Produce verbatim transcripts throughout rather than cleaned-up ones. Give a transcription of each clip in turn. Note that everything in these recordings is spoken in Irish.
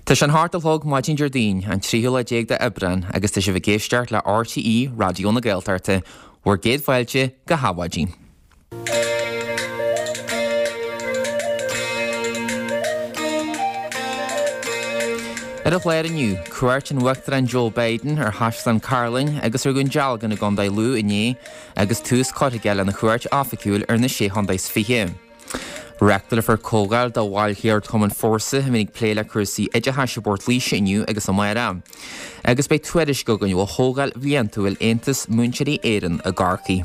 Tá an háartalthg Máidín Jardín an tríúla déag de Ibran agus tá sé bh géisteart le R T E Radio na Gaeltachta bhuair géad fáilte go Haváidín. Ar a chléir aniu, cuairt an uachtar an Joe Biden ar Haslam Carling agus ar gon dealgan na gondaid lú iné agus tús coitigeil na cuairt áfaciúil ar na sé hondais fihe. Reachtar for cógáil do bháil chéir Thoman Fórsa minic pléile cursaí ide haisibort líise iniu agus am maira. Agus bei tuairis go ganniu a thógáil bhliantúil Aontas Múinteoirí Éireann a Garcaí.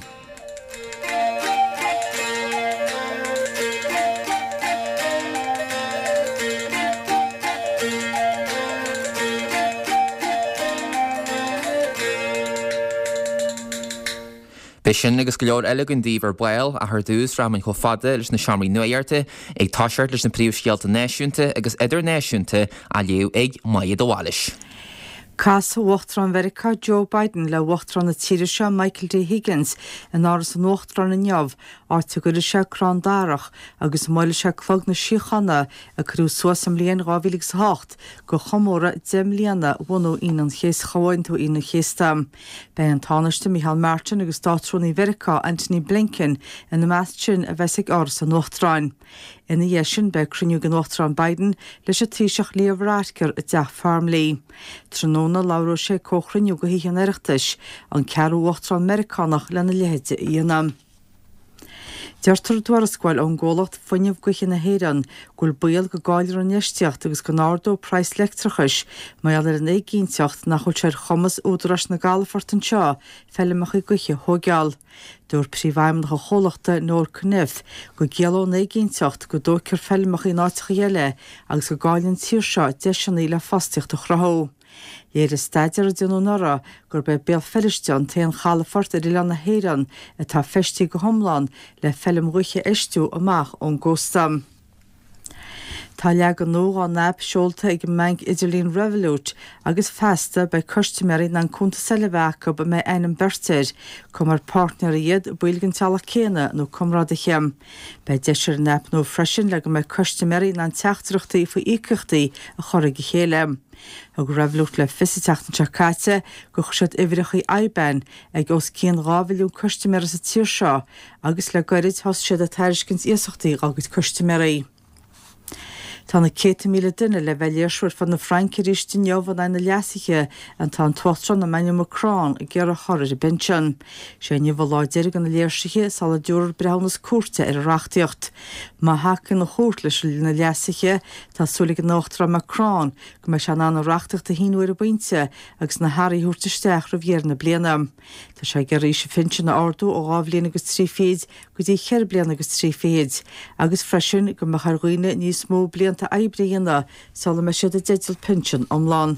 Sin agus go leor eile gon díomh ar bail a th dús raman cho fada leis na seamaí nuairte ag táseart leis na príomhscéalta náisiúnta agus idir náisiúnta a léú ag Maiad Amháis. Cas Uachtaráin Mheiriceá Joe Biden le Uachtaráin na Tíre Michael D. Higgins in áras an Uachtaráin na Neamh áirte go se crán dárach agus máile se clog na síochanna a cruú suas am líon rábhílig hácht go chomóra dem líana bhhanú inan chéas chaáin tú ina chéastam. Bei an tánaiste Micheál Martin agus Dátrúnaí Mheiriceá Anthony Blinken in na meas sin a bheits ag áras an Uachtaráin. Ina dhé sin be cruniú gan Uachtaráin Biden leis a tríseach líomhráitcear a deach farm lí. Tróna láú sé cóchranniu go hí an aireachtais an cearú Uachtaráin Meiricánach lena lehéide íanam. Deirtar dúar a scoil an ggólacht foiineh goich na héireann gúil bual go gáilir an neisteacht agus go nárdó preis lectrachas mai ar an éigínteacht nach chuil séir chomas údras na galfort an seo fellimach i goiche thógeal. Dúir príomhhaim go cholachta nóir cnimh go gealó na éigínteacht go dócir fellimach i náiticha dhéile agus go gáilinn tír seo deisianí le fasticht a chrathó. Éir is staidir a dionú nara gur be béal fellisteion taon chalafort ar ileanna héireann a tá feistí go thomláin le fellim ruiche eistú amach ón ggóstam. Tá leag an nó an nab seolta ag meang Idirlín Revolut agus festa bei customerí na cúnta selebheacha ba mé einam bertir cum ar partner iad builgan tala céna nó cumráda cheam. Bei deisir nab nó freisin le go mé customerí na teachtarachtaí fa ícachtaí a chorraigh chéile. Ag Revolut le fisiteachtan seacáite go chuisiad ihreachaí aiben ag os cían rábhilún customerí sa tír seo agus le gairid thos siad a tairiscins íosachtaí agus customerí. Tá na cé míle duine le bheilléisiúir fan na Frainceríiste neomh an na leasaiche an tá an tuachtran na Emmanuel Macron a ggéar a choir i bintin. Sé nimh láidir gan na léirsaige sal a dúr brehannas cuarta ar a reachtaíocht. Má hacan na chót leis na leasaiche tá súla an Uachtaráin Macron go me se ná na reachtacht a híúir a bainte agus na Harí thuirtaisteach ra bhéar na bliana. Tá sé gur ríise fintin na ardú ó gábhlíon agus trí féad go dtí cheir blian agus trí féad agus freisin go me charghine níos mó blian a eibríanana sal me siad a déitil pension omláin.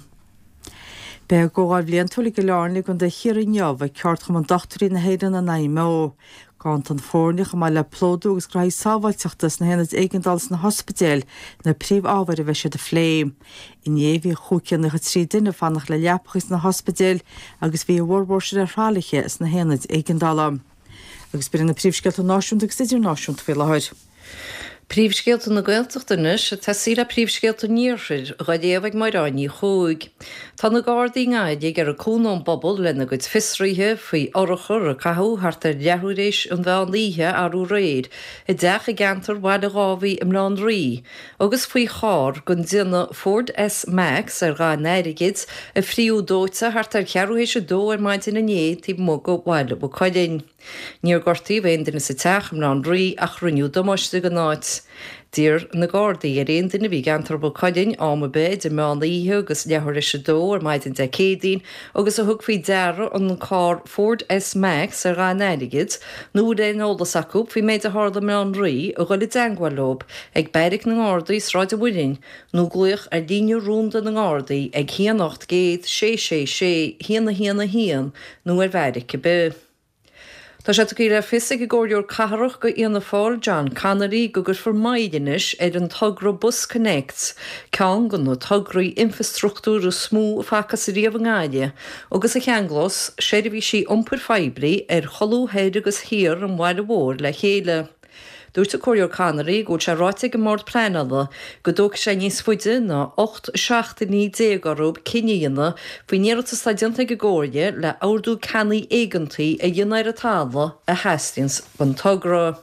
Be góáil blion túla go learnla gon de hir neamh a ceart chum an dochtarí na héireann na naimó. Gant an fórnich a mai le plódú agus graí sábhailteachtas na héanaid éigandals na hospidéal na príomh ábhar a bheith siad a phléim. Inéhí chúcean na trí duine fannach le leapachas na hospidéal agus bhí bhórbóir a hrálacha is na héanaid éigandála. Agus bíar na príomhscealta náisiúnta agus idir náisiúnta fé lehair. Príomhscéalta na Gaeltachtanas tá siad a príomhscéalta níorthir a déobh mairáinní chuig. Tá na Gardaí gáid ag ar a cúnán bobbal lena go fisríthe faoi orachar a cathú thart ar leithúéis an bhean líthe arú réad i d deach a gantar bhaid a gábhaí im lán rí, agus faoi chár gon dtíanana Ford S Max ar gá neirigid a phríú dóite thart ar cearúhéis a dó ar maidin na né tí mó go bhile bu coidein. Níor gortaí bhéon duine sa teach am lán rí ach riniú domáiste go náid. Dír na Gardaí ar aon duine bhí gantar bu coidein áma be de meán líthe agus leithir is a dó ar maidin de cédaín agus a thug faoi deara an cá Ford S Max ar gá neirigid nó é nólas acu bhí méid a hála meán rí a ghoil i danghailób ag beirigh na Gardaí sráid a bhuiin nó gluoch ar líne rúnda na Gardaí ag híanacht géad sé sé sé híana híana hían nó ar bheirigh go be. Tá sé go le fisig go ggóirúor catharach go íana fáil John Canary go gur formaidis ar an tugra Bus Connects, ceann go nó tugraí infrastruchtúr smú fachas riamh gáide, agus a cheanglós séidir bhí sí iompar feibrií ar cholú héad agus hir an bhaile mhór le chéile. Dúirt a cóir Canarí go se ráite go mór prenada go dóg sé níos fuide na ocht seachta ní dégarúb cineanna faoi níirta stadianta go ggóide le áardú cannaí éigantaí a dionair a tála a Hastings ban tugra.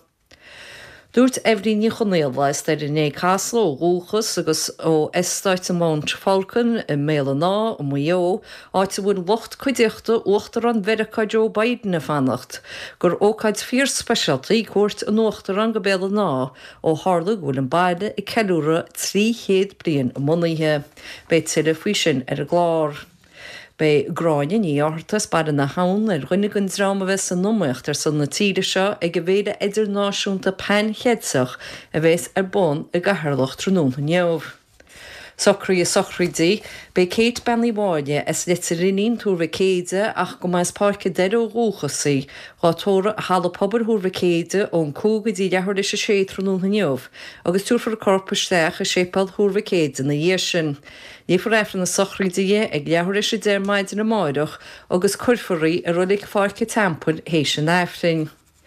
Dúirt Evelyn ní chonéalha is der in é Castle ó Rúchas agus ó Estáit a Mount Falcon i méle ná ó Mayo áite bhfuil locht chuideachta uachtar an Verica Joe Biden a fannacht, gur ócaid fír specialtaí cuairt an uachtar an go béle ná ó hála bhfuil an baile i ceúra trí chéad bliain a munaithe, bé tuile faoi sin ar a glár. Bei gráine ní áirtas bar na hán ar rinnegann drama bheits an nómacht ar san na tíide seo ag go bhéide idirnáisiúnta pein cheadsaach a bheits ar bon a gaharlach trónún neamh. Sochraí a sochraidí, bei Kate Benny Báide is litterinín túrfa céide ach go mais páirce deir ó rúchasaí, gá tóra hala pobar thúrfa céide ón cúgadí dehar is a sé trónún neamh, agus túrfar corpasteach a sépal thúrfa céide na dhé sin. Ní for efran na sochraidí ag leabhar is a dermaid na máireach agus curfarí a rudig fáirce tampun hééis an efrin.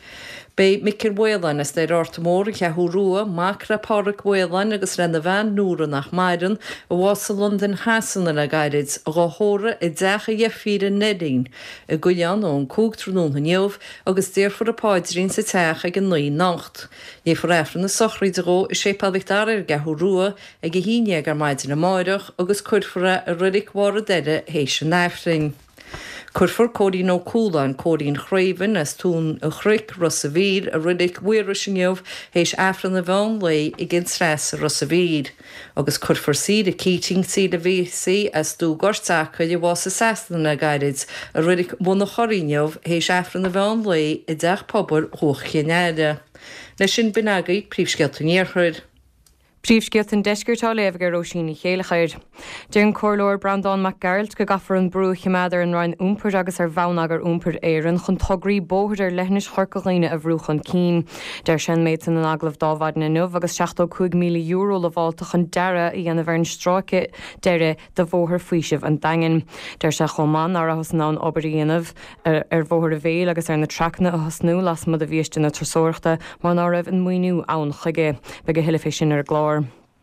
Bei Michael Whelan is der ortamór che húrúa macra páric Whelan agus renne bhean núra nach maidan a was London Hasan a gairid a gáthóra i decha dhefíre nedín a goian ón cúg trúnún neamh agus déirfur a páidrín sa teach ag an nuí nacht. Ní for efran na sochraid ró i sé palvichtar ar ge húrúa ag a híine ag ar maidin na máireach agus curfura a rudig war a deire hééis an efring. Curfur Códín ó Cúláin Códín Chraven as tún a chric Rosavíd a rudig Uirisineomh hééis afran na bhain lei i gin stress a Rosavíd. Agus curfur siad a Keating siad a bhísaí as tú gortacha i bhás a sastan na gairid a rudig buna choríneomh hééis afran na bhain lei i deach pobl thuch chénéide. Leis sin binagaí príomhscealta níorchuid. Príomhscealt an deisgurtá léamhgar róisíní chéalachair. Dear an cóirleoir Brandon McGarrett go gafar an brú chiméadar an rain úmpur agus ar bhanagar úmpur éireann chun tograí bóthir ar leithnis chorcaíine a bhrúchan cín. Deir sin méid an aglah dábhaid na nuh agus seachtó chuig míle euro le bháilteach an deire i dhéanamh ar an stráice deire de bhóthir faoisih an dain. Deir se chomán ar a ná an obaríanamh ar bhóthir a bhéil agus ar na tracna a hasnú las mud a bhíiste na trasóirta mar ná raibh an muoinú ann chuige be go hiile sin ar glár.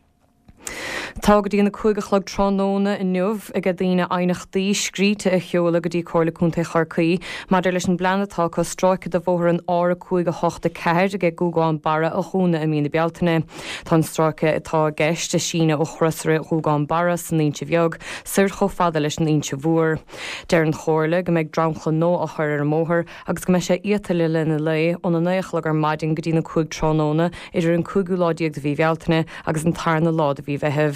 Tá go dtíana chuigechlog trónóna in nuamh ag a dtíine ainachtaí scríte a cheola go dtí cóirlaúnta charcaí, maidir leis an bleanatá go stráice de bhóthar an ára chuig a hochta ceir ag gúgáin bara a chúna a mína bealtaine. Tá stráice atá gceist a sína ó chrosra gúgáin bara san íonse bheag, suir cho fada leis an íonse bhuair. Deir an chóirla go méid dramcha nó a chuir ar móthir agus go me sé ítaile lena lei ón an néochlag ar maidin go dtína chuig trónóna idir an cúgú láideag de bhí bealtaine agus an tarna lád a bhí bheitheh.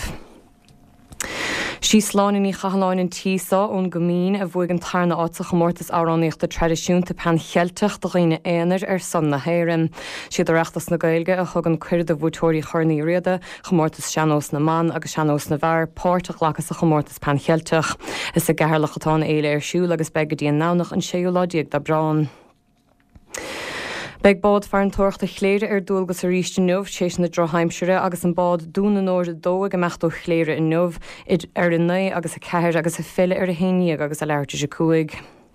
Sí sláin í chaáin an tíá ón gomín a bhuaig an tarna áta chomórtas áráníocht a tradiisiúnta pen cheilteach do réine éanaar ar san na héirann. Siad reachtas na gailge a thug an cuir a bhútóirí chornaí riada, chomórtas seanós na man agus seanós na bhar, páirteach lechas a chomórtas pen cheilteach. Is a ghearlachatá éile ar siú agus begadíon nánach an séoládíag de brán. Beag bád fear an tuacht a chléire ar dúilgus a ríiste nuamh sééis na droheimseire agus an bád dúna nóir dó go mechtú chléire in nuamh id ar in naí agus a ceir agus a fiile ar a héíag agus a leirte se cuaig.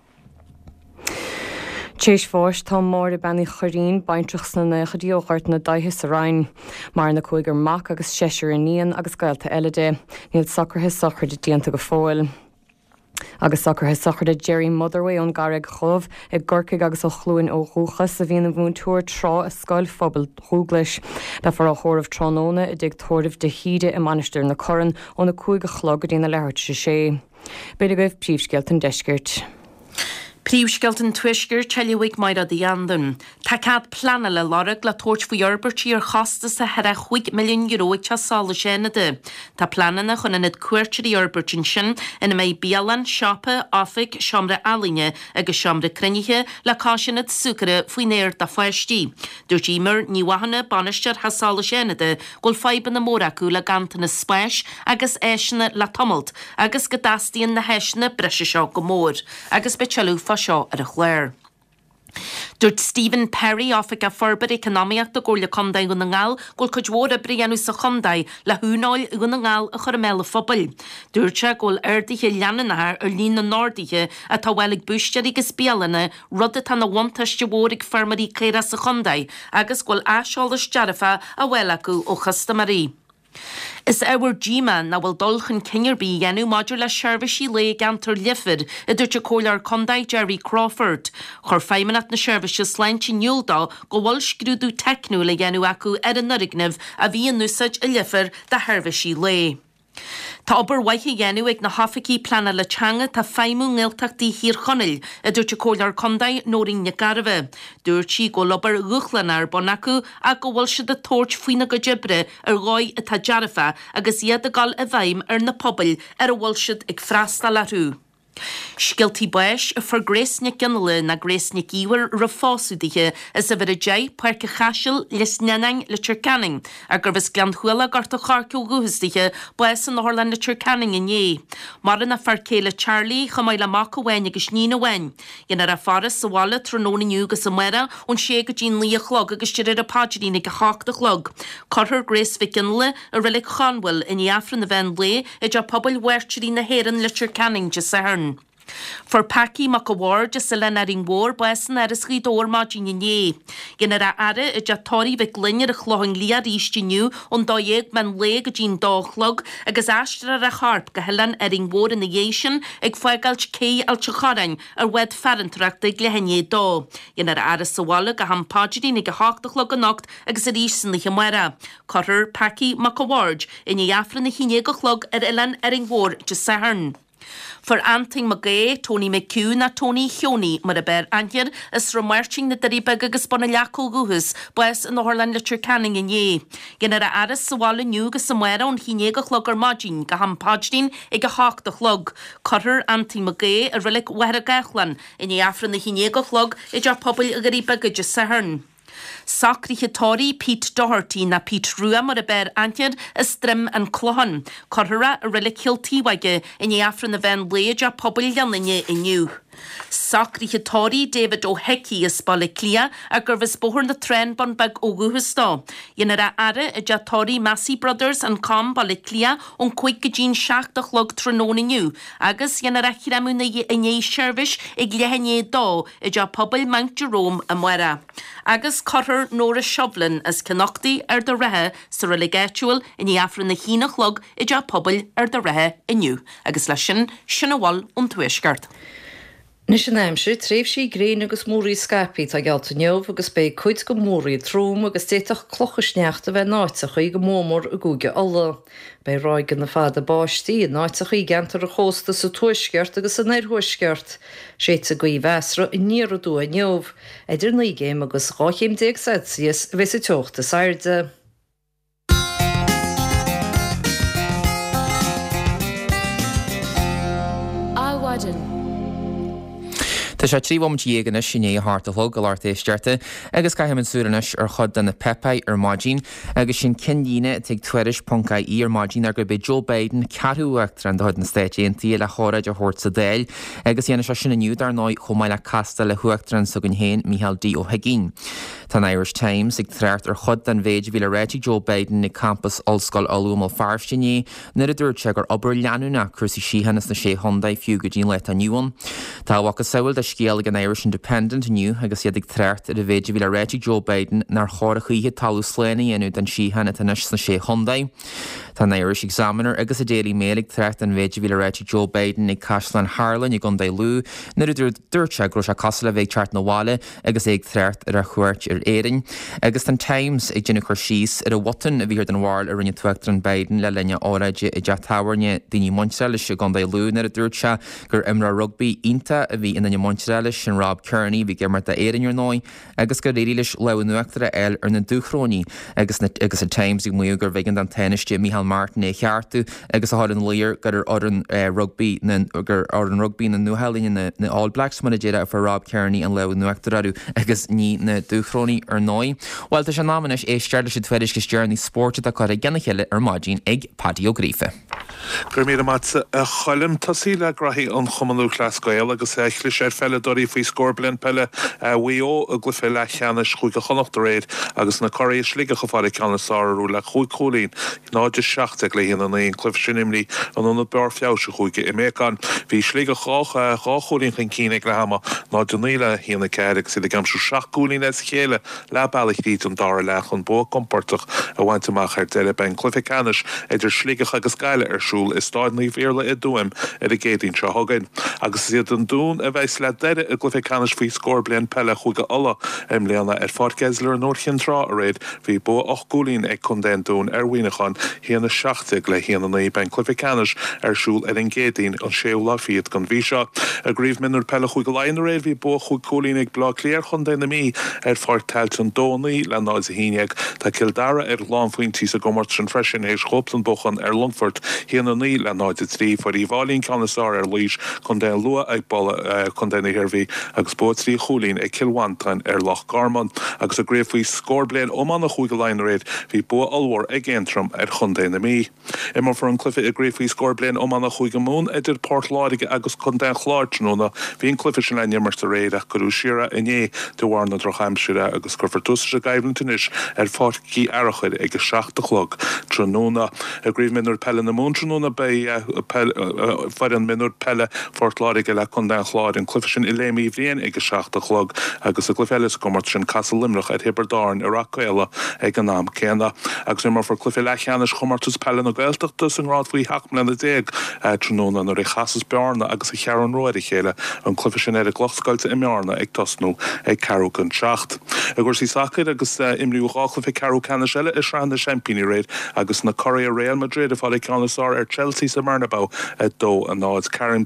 Tééis fáis tá mór a benna choirín baintreach na chodíochart na daithe a rain, mar na chuigur mac agus séisiir in níon agus gailta eileide, níl sacrthe sacr de díanta go fáil. Agus sacrthe sacr de Jerry Motherway ón garrig chomh ag gorcaig agus ó chlúin ó rúchas a bhíon bhún túair trá a scoil phobal thúglais. Be far a chóirmh trónóna i dig tóirmh de híide i manisteir na corann ó na cuaig a chlog go dtíana leirt se sé. Beidir goibh príomhscealt an deisgirt. Príomhscealt an tuisgur teiliúigh maid a dhéandan. Tá cad plana le lorug le tóirt faoi orbertí ar chasta sa heire chuig milliún euro te sála sénade. Tá planana chun inad cuairtirí orbertin sin ina mé bialan, siapa, áfik, seomra alíne agus seomra crinithe le cáisinad sucre faoi néir da feistí. Dúirt ímar ní wahanna banisteir ha sála sénade gol faiban na móracu le gantainna spéis agus éisina le tomalt agus go dastíon na heisina breise seo go mór agus be teú seo ar a chléir. Dúirt Stephen Perry áfik a forbar economiacht do góla condaí gona ngáil gol chudhór a brianú sa condaí le húnáil gona ngáil a chur méle fphobal. Dúirt se gol airdaithe leananathar ar lín na Nordaithe a tá bhfuil buistear agus béalana rud a tanna bhainteiste bhórig farmarí cléire sa condaí agus gol aseálas dearafa a bhfuil acu ó chastamarí. Is our G-man na bhfuil dulchan Kingerbí dhéanú maidir le seirbhísí le gantar lifid i dúirte cólar condaid Jerry Crawford. Chur féimeanat na seirbhíse sleintí niúldá go bhfuil scrúdú technú le dhéanú acu ar an nurignamh a bhí an núsaid i lifir de seirbhísí le. Tá obair waithe dhéanú ag na hafací plana le teanga tá féimú ngilteachtaí hir chonil a dúirte cólar condaid nóirín na Garbh. Dúirt sí go lobar uchtlanar bon acu a go bhfuil siad a tóirt faoine go dibre ar gáid atá dearafa agus iad a gáil a bhaim ar na pobl ar a bhfuil siad ag freastal arú. Sgiltí buis a for gréisne ginile na gréisne íhar ra fásúdaithe is a bhar a dé puirce chaisiil les nenaing le Turcanning a gur bhs glan chuile garta charciú guhasdaithe buis an Orlan le Turcanning inné. Mar in a farcéile Charlie chamáil le mac bhain agus nína bhain. Inar a faras sa bhla trónaniu agus sa mera ón sé go dín líochlog agus tíir a páidirína go háachta chlog. Corthir grés fi ginile a rilig chanhfuil in iafran na bhain le i d pobl huirtirí na héan le Turcanning de Sahern. For Paki Macawar just a lenaring war buesan ar is rídór mágin inné. Gynnar a ara i jatóri ve glynir a chlohing lia rístiniu on dóieg man le go dín dóchlog agus astra a charp go helan aring war in the Asian ag foigalch cé al chacharain ar wed ferrantracht ag lehenné dó. Gynnar a ara sawala go ham págirí nig a háchtachlog a nocht agus a rísan lich amwera. Corthir Paki Macawar in i afran na híine go chlog ar elan aring war just sahern. For Anting Magay, Tony McHugh na Tony Hioni mar a bear anhir is remarching na daribeg agus bonna leacó guhus bues in the Orlan le Turcanning inné. Gynnar a aras sa wala niu gus sa mwera on híine go chlog ar magin go ham pájdín ag a hách de chlog. Corthir Anting Magay a rilik wehra gachlan in i afran na híine go chlog i jar pobl a garibeg agus sahern. Sacríthe tóí Pete Doherty na Pete Rua mar a bear antiad a strim an clohan. Corthra a rilik hiltíwaige in i afran na bhain léid a pobl leanlinne inniu. Sacríthe tóí David O'Hickey is spala clia a gur bhs bóthir na tren bon bag óguhustá. Dhéanar a ara i d tóí Massey Brothers an com bala clia ón chuig go dín seach de chlog trónaniu agus dhéanar a chiramú na inné seirbhís ag lehenné dó i d pobl Mount Jerome a mwera. Agus corthir nóra Shovlin as canachtaí ar de rethe sa religatual in i afran na hína chlog i d pobl ar de rethe inniu. Agus lei sin sinna bháil ón tuaisceart. Nis an aimse tréf sí gréin agus mórí scapi a gealta neomh agus bé chuid go mórí trúm agus déach clochasneachta bheith náiteach í go mómór a gúge alla. Bei roigan na fada báistí náiteach í gentar a chósta sa tuisceart agus a neirhuisceart. Séit a goí vesra i níra dú a neomh. Idir nígéim agus ráchéim déag Celsius bheits i teochta sairde. Áwadin. Tá sé tríhhaim dhéganna sinné háartalthg go láirtéisteirte, agus caiimiid súranis ar chud den na Pepe ar mágin, agus sin cinlíine ag tuairis Pca í ar mágin ar go be Joe Biden ceúachtar an dohad na Stáití le choraid a thuirt sa déil, agus dhéana se sinna nniuúd ar náid chomáile casta le thuachtaran sa gon héin Micheál D. O'Higgins. Tá Irish Times ag tréart ar chud den bhéid bhí le réití Joe Biden na campus Ollscoil Olúm Farstinné nuair a dúirt se gur obair leanúna chusaí síhannas na sé Hondaid fiú go dín le aniuúin. Tá bhacha saoil de scéal an Irish Independent nniu agus iad ag tréart ar a bhéidir bhí le réití Joe Biden nar chóra chuíthe talú sléna dhéanú den síhanna tanis na sé Hondaid. Tá Irish Examiner agus a Daily Mail ag tréart an bhéidir bhí le réití Joe Biden ag Cashlan Harlan i Gundaí Lú nuair a dúirte gro se casa le bhéh teart na bháile agus ag tréart ar a chuirt ar éirin. Agus an Times ag dine chuir síos ar a watan a bhíar den bháil ar rinne tuachtar an Biden le lenne áraide i d táhairne daoine Montrealis i Gundaí Lú nuair a dúirte gur imra rugby ínta a bhí ina Montrealis sin Rob Kearney bhí gimar a éirin ar náid agus go réiles le nuachtar eil ar na dúchróní agus agus a Times ag muú gur bhígan an teniste Micheál Martin é cheartú agus a há an líir gur ar an rugby gur ar an rugby na nuhelíine na All Blacks man déire a for Rob Kearney an le nuachtarú agus ní na dúchróní ar náid. Weil tá sé námanis é steirla sé tuairis go stearní sportte a chu gannne chéile ar mágin ag Paddy O'Grife. Gur mí mat a cholim tasí le grathí an chomanú Glasgow agus échlis ar fel pelle doí faoi scorblen pelle wio a glyffe le cheanne chuig a chonacht réid agus na choéis slige gefa kann saú le chuig cholín ná de seach le hin an éon cliff sinimní an an bar fiáse chuige i méán hí slige chách chacholín chin cínig le hama ná dunéile hína ceig si gamsú seachúlín es chéle le bailachtíí an dar lech an bo komportach a bhaintach ar deile ben cliffe canis idir slige agus geile arsúl is staidnaí véle i dúim ar a gédín se hagain agus siad an dún a bheits le deire a glyffe canis faoi scór blian pelle chuige alla im léana ar fágeisler an orchin rá a réid hí bo och gúlín ag chun den dún ar winachan híana seachtaigh le híana na ben cliffe canis arsúl ar an gédín an séú lá fiad gan bhí seo a gríomh minúr pelle chuige lein a réid hí bo chuig cólín ag blá léir chun den na mí ar fáir teilt an dónaí le náid a híineag tá Kildara ar lán faointí a gomart an freisin éis choplan bochan ar Longford híana ní le náid a trí for í bhálín canasá ar líis chun den lua ag ball chun den hirhí agus bó trí cholín ag kilhaintain ar Loch Garman agus a gréibh faoi scórbléin ómana chuige lein réid hí bu alhór ag géntram ar chun den na mí. Imar for an cliffe a gréibh faoi scórbléin ómana chuige mún idir Port Láige agus chun den chláirtnúna hín cliffe sin le mar a réid ach goú siire iné de bhharna drochaimsire agus gur fortus a gaiblintunis ar fácí arachuid ag seachtalog tróna a gríomh minúr pelle na mún tróna bei far an minúr pelle Fort Láige le chun den chláir an cliffe sin i léimí bhríon ag seachtalog agus a glyffelis gomart sin Castle Limrach ar Hiberdarn ar Racaela ag an náam céna agus imar for glyffe lechanis chomartus pelle na gailteachtas an rád faoi hachmlen a déag tróna ar i chasas bearna agus a chearan roiir chéile an cliffe sin ar a glochscailte i mearna ag tasnú ag carú an seacht. A gur sí sacid agus imliú gáchlife carú canna seile is ran na Champini réid agus na Corea Real Madrid a fáil canasá ar Chelsea sa Marnabou dó an náid Karim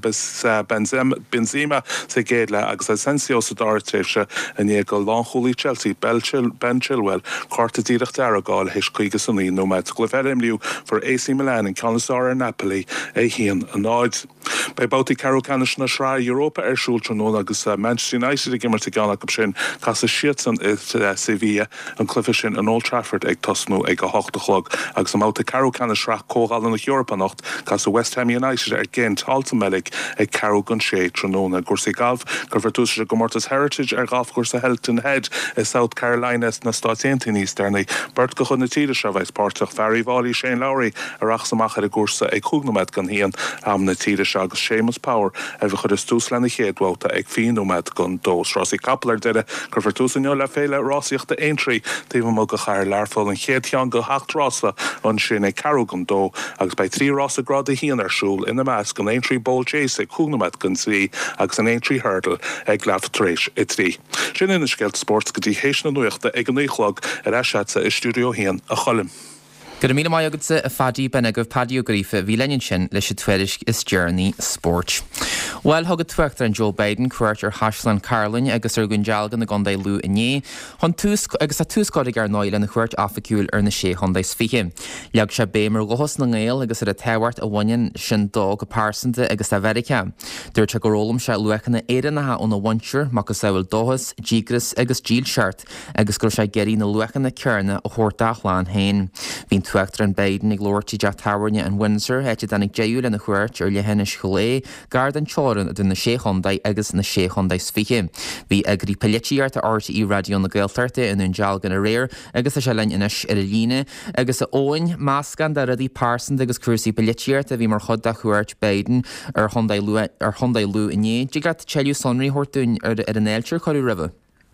Benzema sa géadle agus Asensio sa dáirtéise a ní go láchúlaí Chelsea Ben Chilwell chuirta díireach dear gáil heis chuige san í nó meid glyfeir imliú for A C Milan an canasá ar Napoli é híon an náid. Bei bouti carú canis na srá Europa arsúl tróna agus Manchester United a gimmar gánach go sin cas a sian Sevilla an cliffe sin an Old Trafford ag tosnú ag go hochtachlog agus am máta carú canis srá cógáil na Europa nacht cas a West Ham United ar géint halta melik ag carú gan sé tróna gur sé galf gur vertús a gomortas Heritage ar galf gur sa Hilton Head i South Carolina na státénti níos dernaí burt go chun na tíide se bheits pártach Ferry Valley Shane Lowry ar achsamach ar a gúrsa ag chúgnamed gan hían am na tíide se agus Seamus Power a bheit chud is tús lena chéadhta ag fiúmed gon dós Rossi Kapler deire gur vertúsanio le féile Rossíocht de Aintrí tíh mo go chair learfol an chéadtean go hacht Rossa an sin ag carú gon dó agus bei trí Rossa grad a hían arsúl ina meas gan Aintrí Ball Chase ag chúgnamed gan sí agus an Aintrí Hurdle ag leftrééis i trí. Sin ina sceilt sports go dtí hééis na nuachta ag an níchlog ar eisiatsa i stúdio hían a cholim. Gur mí mai agadsa a fadí bena go padíú grífa bhí leinn sin leis tuairis is Journey Sport. Well thugad tuachtar an Joe Biden cuairt ar Haslan Carlin agus ar gon dealgan na gonda lú iné, chun tús agus a túscáid ar náil na chuirt afacúil ar na sé hondais fiche. Leag se bémar gohos na ngéil agus ar a tehhart a bhain sin dó go pásanta agus a bherice. Dúirt se go rólam se luachanna éannathe ó na bhaintir má go saoil dóhas, dígras agus díl seart agus gur se geirí na luachanna cearna ó thuirtachláán hain. Bhín tuachtar an Biden ag glóirtí de táhairne an Windsor heite danig déú le na chuirt ar lehéna cholé gard an teáran dun na sé Hondaid agus na sé Hondais fiche. Bhí agrí pelletíart a áirt í radio na Gaeltarte in an dealgan a réir agus a se lein inis ar a líne agus a óin máscan de radí pársan agus cuasaí pelletíart a bhí mar chud de chuirt Biden ar Hondaid lu ar Hondaid lu iné. Dí gat teú sonraí hortún ar ar an éiltir choú ribh.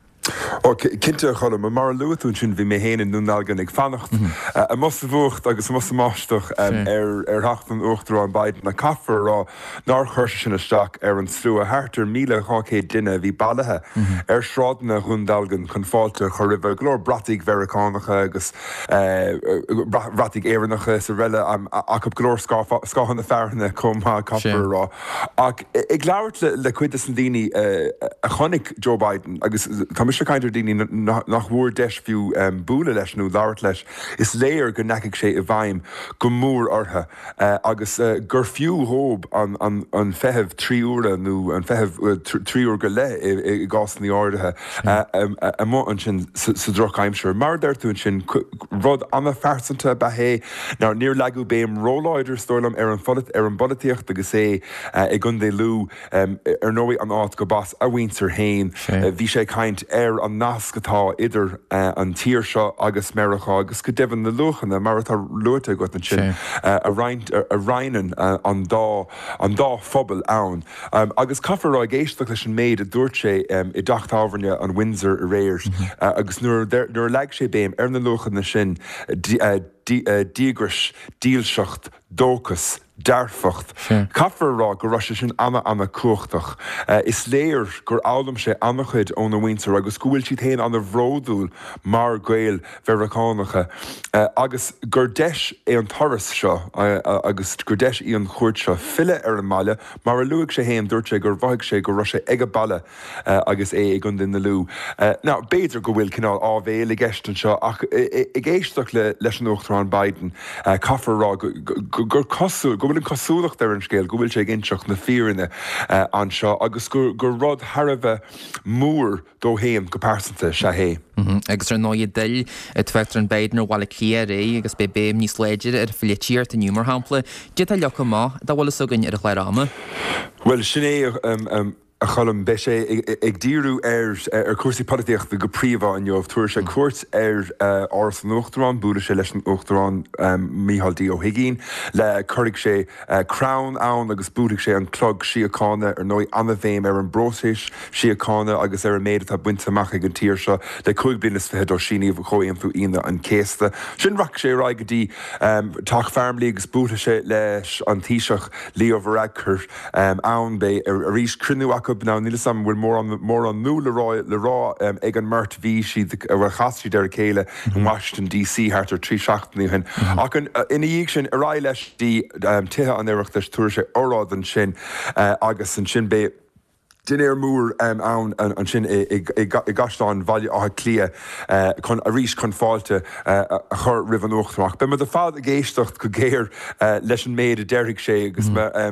O cinnte chola mar mar luún sin bhí mé héanaan nú nágan ag fannacht. A mas bhuacht agus mas máisteach ar ar hachtan uachtarrá an Biden na caafar rá ná chuirse sin isteach ar an slú a hátar míle hácé duine bhí bailthe ar srádanna chundalgan chun fáilte chu ribh glór bratigh Vericánacha agus bratigh éannacha sa riile a go glór scáhan na fearna chum caafar rá. Ach ag leabhart le cuid san daoine a chonig Joe Biden agus tá mis keidir daoine nach bhór deis fiú búla leis nó láhart leis, is léir go neic sé a bhaim go mór ortha agus gur fiú hób an feheh tríúra nó an feheh tríúr go le i gás ní áirithe a mó an sin sa droch aimimseir. Mar d'irtún sin rud anna fersanta ba hé nar níor leú béim róláidir stoilm ar an folit ar an bolíocht agus é i gundé lú ar nóí an áit go bas a bhaintear hain. Bhí sé caint ar an nascatá idir an tíir seo agus meachá agus go dehan na luchanna mar atá luirte go an sin a reinan an dá an dá phobal ann. Agus cafarrá géisteach leis an méid a dúirt sé i dachtábharne an Windsor a réirs agus nuair leag sé béim ar na luchanna sin dígris, díalseacht, dóchas, dearfacht. Cafarrá go raise sin anna anna cuachtach. Is léir gur álam sé annachchuid ón na Windsor agus gúil siad héin anna bhródúil mar gail veracánacha. Agus gur deis é an toras seo agus gur deis í an chuirt seo fille ar an maiile, mar a luigh sé héin dúirt sé gur bhaigh sé gur raise ag a balle agus é ag an den na lú. Ná béidir go bhfuil cinál ábhéil i gceistan seo ach i ggéisteach le leis an Uachtarán Biden cafarrá gur cosú go bhfuil an cosúlacht ar an scéal, go bhfuil sé ginseach na fírinne an seo agus gur gur rud Harbheith mór dó héim go pásanta se hé. Agus ar nóiad duil a tuachtar an Biden ar bhla clé ré agus be béim níos léidir ar filitíart a nniumar hampla. Dé a lecha má dá bhla sugann ar a chléirama? Well, sin é a chalam be sé ag díú ar ar cuasaí políocht go príomh an jobh tuair sé cuat ar áras an Uachtarán, búla sé leis an Uachtarán Mícheál Ó Higgín, le chuirigh sé Crown ann agus búdaigh sé an clog síochána ar nói anna bhéim ar an brosis síochána agus ar an méad a buinte amach ag an tíir seo le chuig bliana is fithe ó síníomh choíon fú ina an céasta. Sin rac sé rá go dtí tá fearmlí agus búta sé leis an tíiseach líomhreaag chur ann bé ar rís cruinú acu ná níla sam bhfuil mór an mór an nó le rá le rá ag an mert bhí siad a bhfuil chasí ar chéile in Washington D C thart ar trí seachtaí hin. Ach ina dhéag sin a rá leis dí tuthe an éireachtas tuair sé órád an sin agus an sin bé Din ar múr ann an sin i gastáin bhaile átha clia chun a rís chun fáilte a chur rih an Uachtarach. Be mar de fád a géistecht go géir leis an méad a deirigh sé agus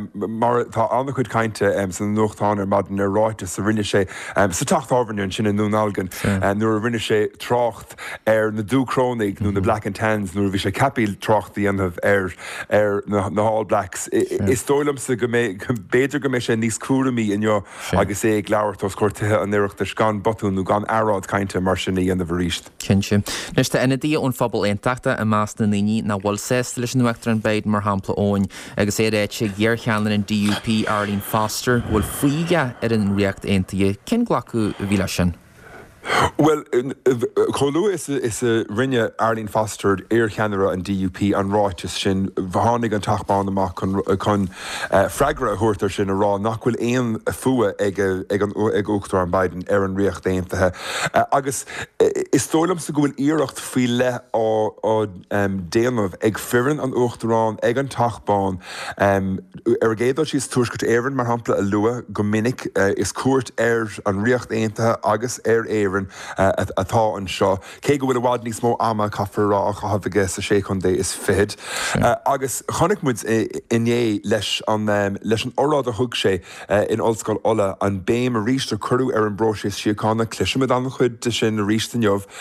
mar tá anna chuid cainte san Uachtarán ar madan ar ráite sa rinne sé sa tachttábharne an sin in núnálgan nuair a rinne sé trácht ar na dúcrónaigh nó na Black and Tans nuair bhí sé capíl tráchtaí anmh ar ar na All Blacks. Is tólamsa go béidir go mé sé níos cuaramí inneo agus é leabhartas cuairtithe an éireachtas gan botúnú gan arád cainte mar sinnaí an bhríist. Cinse. Nes tá ina dí ón phobal aonteachta a más na naoine na bhfuil sésta leis an Uachtarán Biden mar hampla óin agus é réit sé gghearcheanna an D U P Arlene Foster bhfuil faoige ar an riacht aontaithe cin ghlacu bhí leis sin. Well, Cholú is is a rinne Arlene Foster ar cheanara an D U P an ráitis sin bhánig an tachbán amach chun freigra a thuirtar sin a rá nachhfuil éon fua ag ag Uachtarán Biden ar an riocht aontaithe. Agus is tólam sa go bhfuil iirecht faoi le á déanamh ag firin an Uachtarán ag an tachbán ar géadá síos tuaiscut éireann mar hampla a lua go minic is cuairt ar an riocht aontaithe agus ar éireann atá an seo. Cé go bhfuil bhád níos mó ama cafarrá a chahabhaige sa sé chun dé is fid. Agus chonig muid inné leis an leis an órád a thug sé in ollscoil ola an béim a ríist a curú ar an brosis síochána cliisiimiid an chuid de sin a ríist an jobh.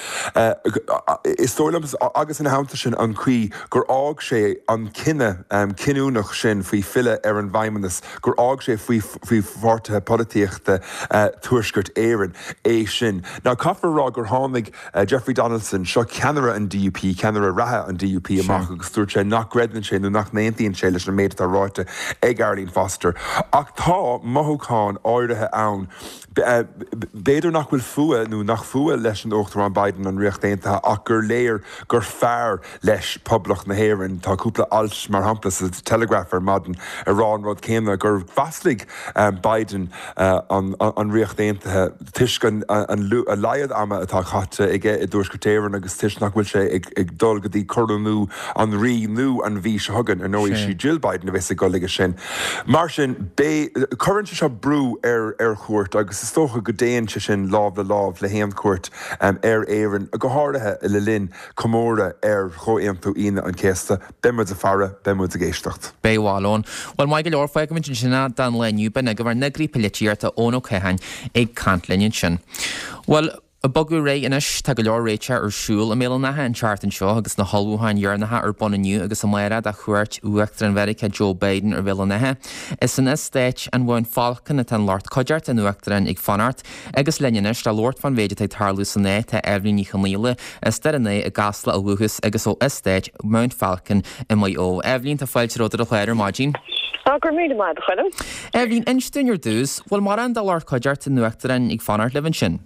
Is tólam agus in háanta sin an chuí gur ág sé an cinenne cinúnach sin faoi fille ar an bhaimimenas, gur ág sé faoi bhharrtathe políochta tuairiscirt éireann é sin. Now, cafarrá gur tháinig Jeffrey Donaldson seo ceanara an D U P, ceanara rathe an D U P amach agus dúirt sé nach gredan sé nó nach naontaíonn sé leis na méid a ráite ag Arlene Foster. Ach tá mothúcháin áirithe ann. Béidir nach bhfuil fua nó nach fua leis an Uachtarán Biden an riocht aontaithe ach gur léir gur fearr leis poblach na hÉireann tá cúpla alt mar hampla sa Telegraph ar madan a rán rud céanna gur bhaslig Biden an riocht aontaithe tuiscin an a laiad ama atá chatte ige i dúscotéir agus tiisnach bhfuil sé ag dul go dtí choú an rí nu an bhí se hagan ar nóí sí Jill Biden a bheits goige sin. Mar sin chuann se brú ar ar chuirt agus is tócha go déon se sin láb le láb le héan cuat ar éan a go háirithe i le linn commóra ar choéantú ine an céasta bimid a fara bimid a géistecht. Béháilón. Well mai go leorfa go min sinna dan leniu ben a go bhar negrí pilitíarta ón ó cehain ag cantlinn sin. Well, a bogu ré inis tá go leor réite ar siúil a mé nathe an chartan seo agus na hallúhain dhearnathe ar bonaniu agus am mairad a chuirt uachtar an Verica Joe Biden ar bhile nathe. Is san istéit an bhain falcan na tan Lord Codgeart an uachtarin ag fanart agus lenis tá Lord fan Véide tarlú san né tá ehlín ní chaníile is steanna a gasla a luchas agus ó istéit Mount Falcon i mai ó. Ehlín tá fáilterótar a chléir mágin. Agur mí maid chuilm. Ehlín instúinir dús, bhfuil mar an dá Lord Codgeart an uachtarin ag fanart levan sin.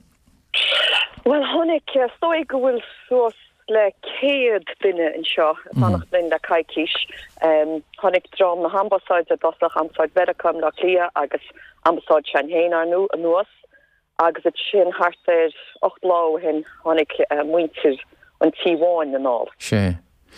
Well, honnig uh, stoi go bhfuil sos le céad duine in seo fannacht blin le caiiciis. Um, honnig drom na ambasáid a doslach ambasáid Veracom le lia agus ambasáid Shanhain ar nu a nuas agus it sin hartar ocht lá hin honnig uh, muintir an tíháin an all. Sé.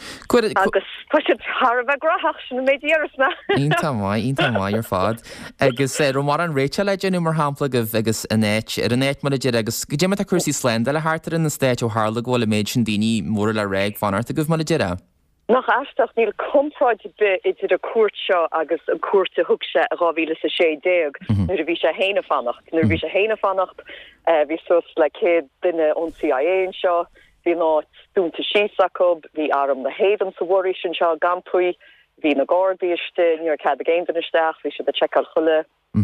Agus puid Harbh graach sin mé díras na. Ínta mai, ínta mai ar fad. Agus sé ro mar an Rachel leidú mar hapla go agus an éit ar an éit mar idir agus go déime a cuasí slenda le hartar in na stéit ó Harla go bhfuil méid sin daoine mór le réig fanart a goh mar idir. Nach eisteach níl compráid be idir a cuat seo agus an cuate thugse a ráhíle sa sé déag nuair a bhí sé héine fannacht. Nuair bhí sé héine fannacht, bhí sus le céad duine ón C I A seo. Bhí ná dúnta sísacob, bhí arm na héadam sa bhórí sin seo gampui, bhí na gádaíiste níor cad a géantain isteach, bhí si de checkar chuile,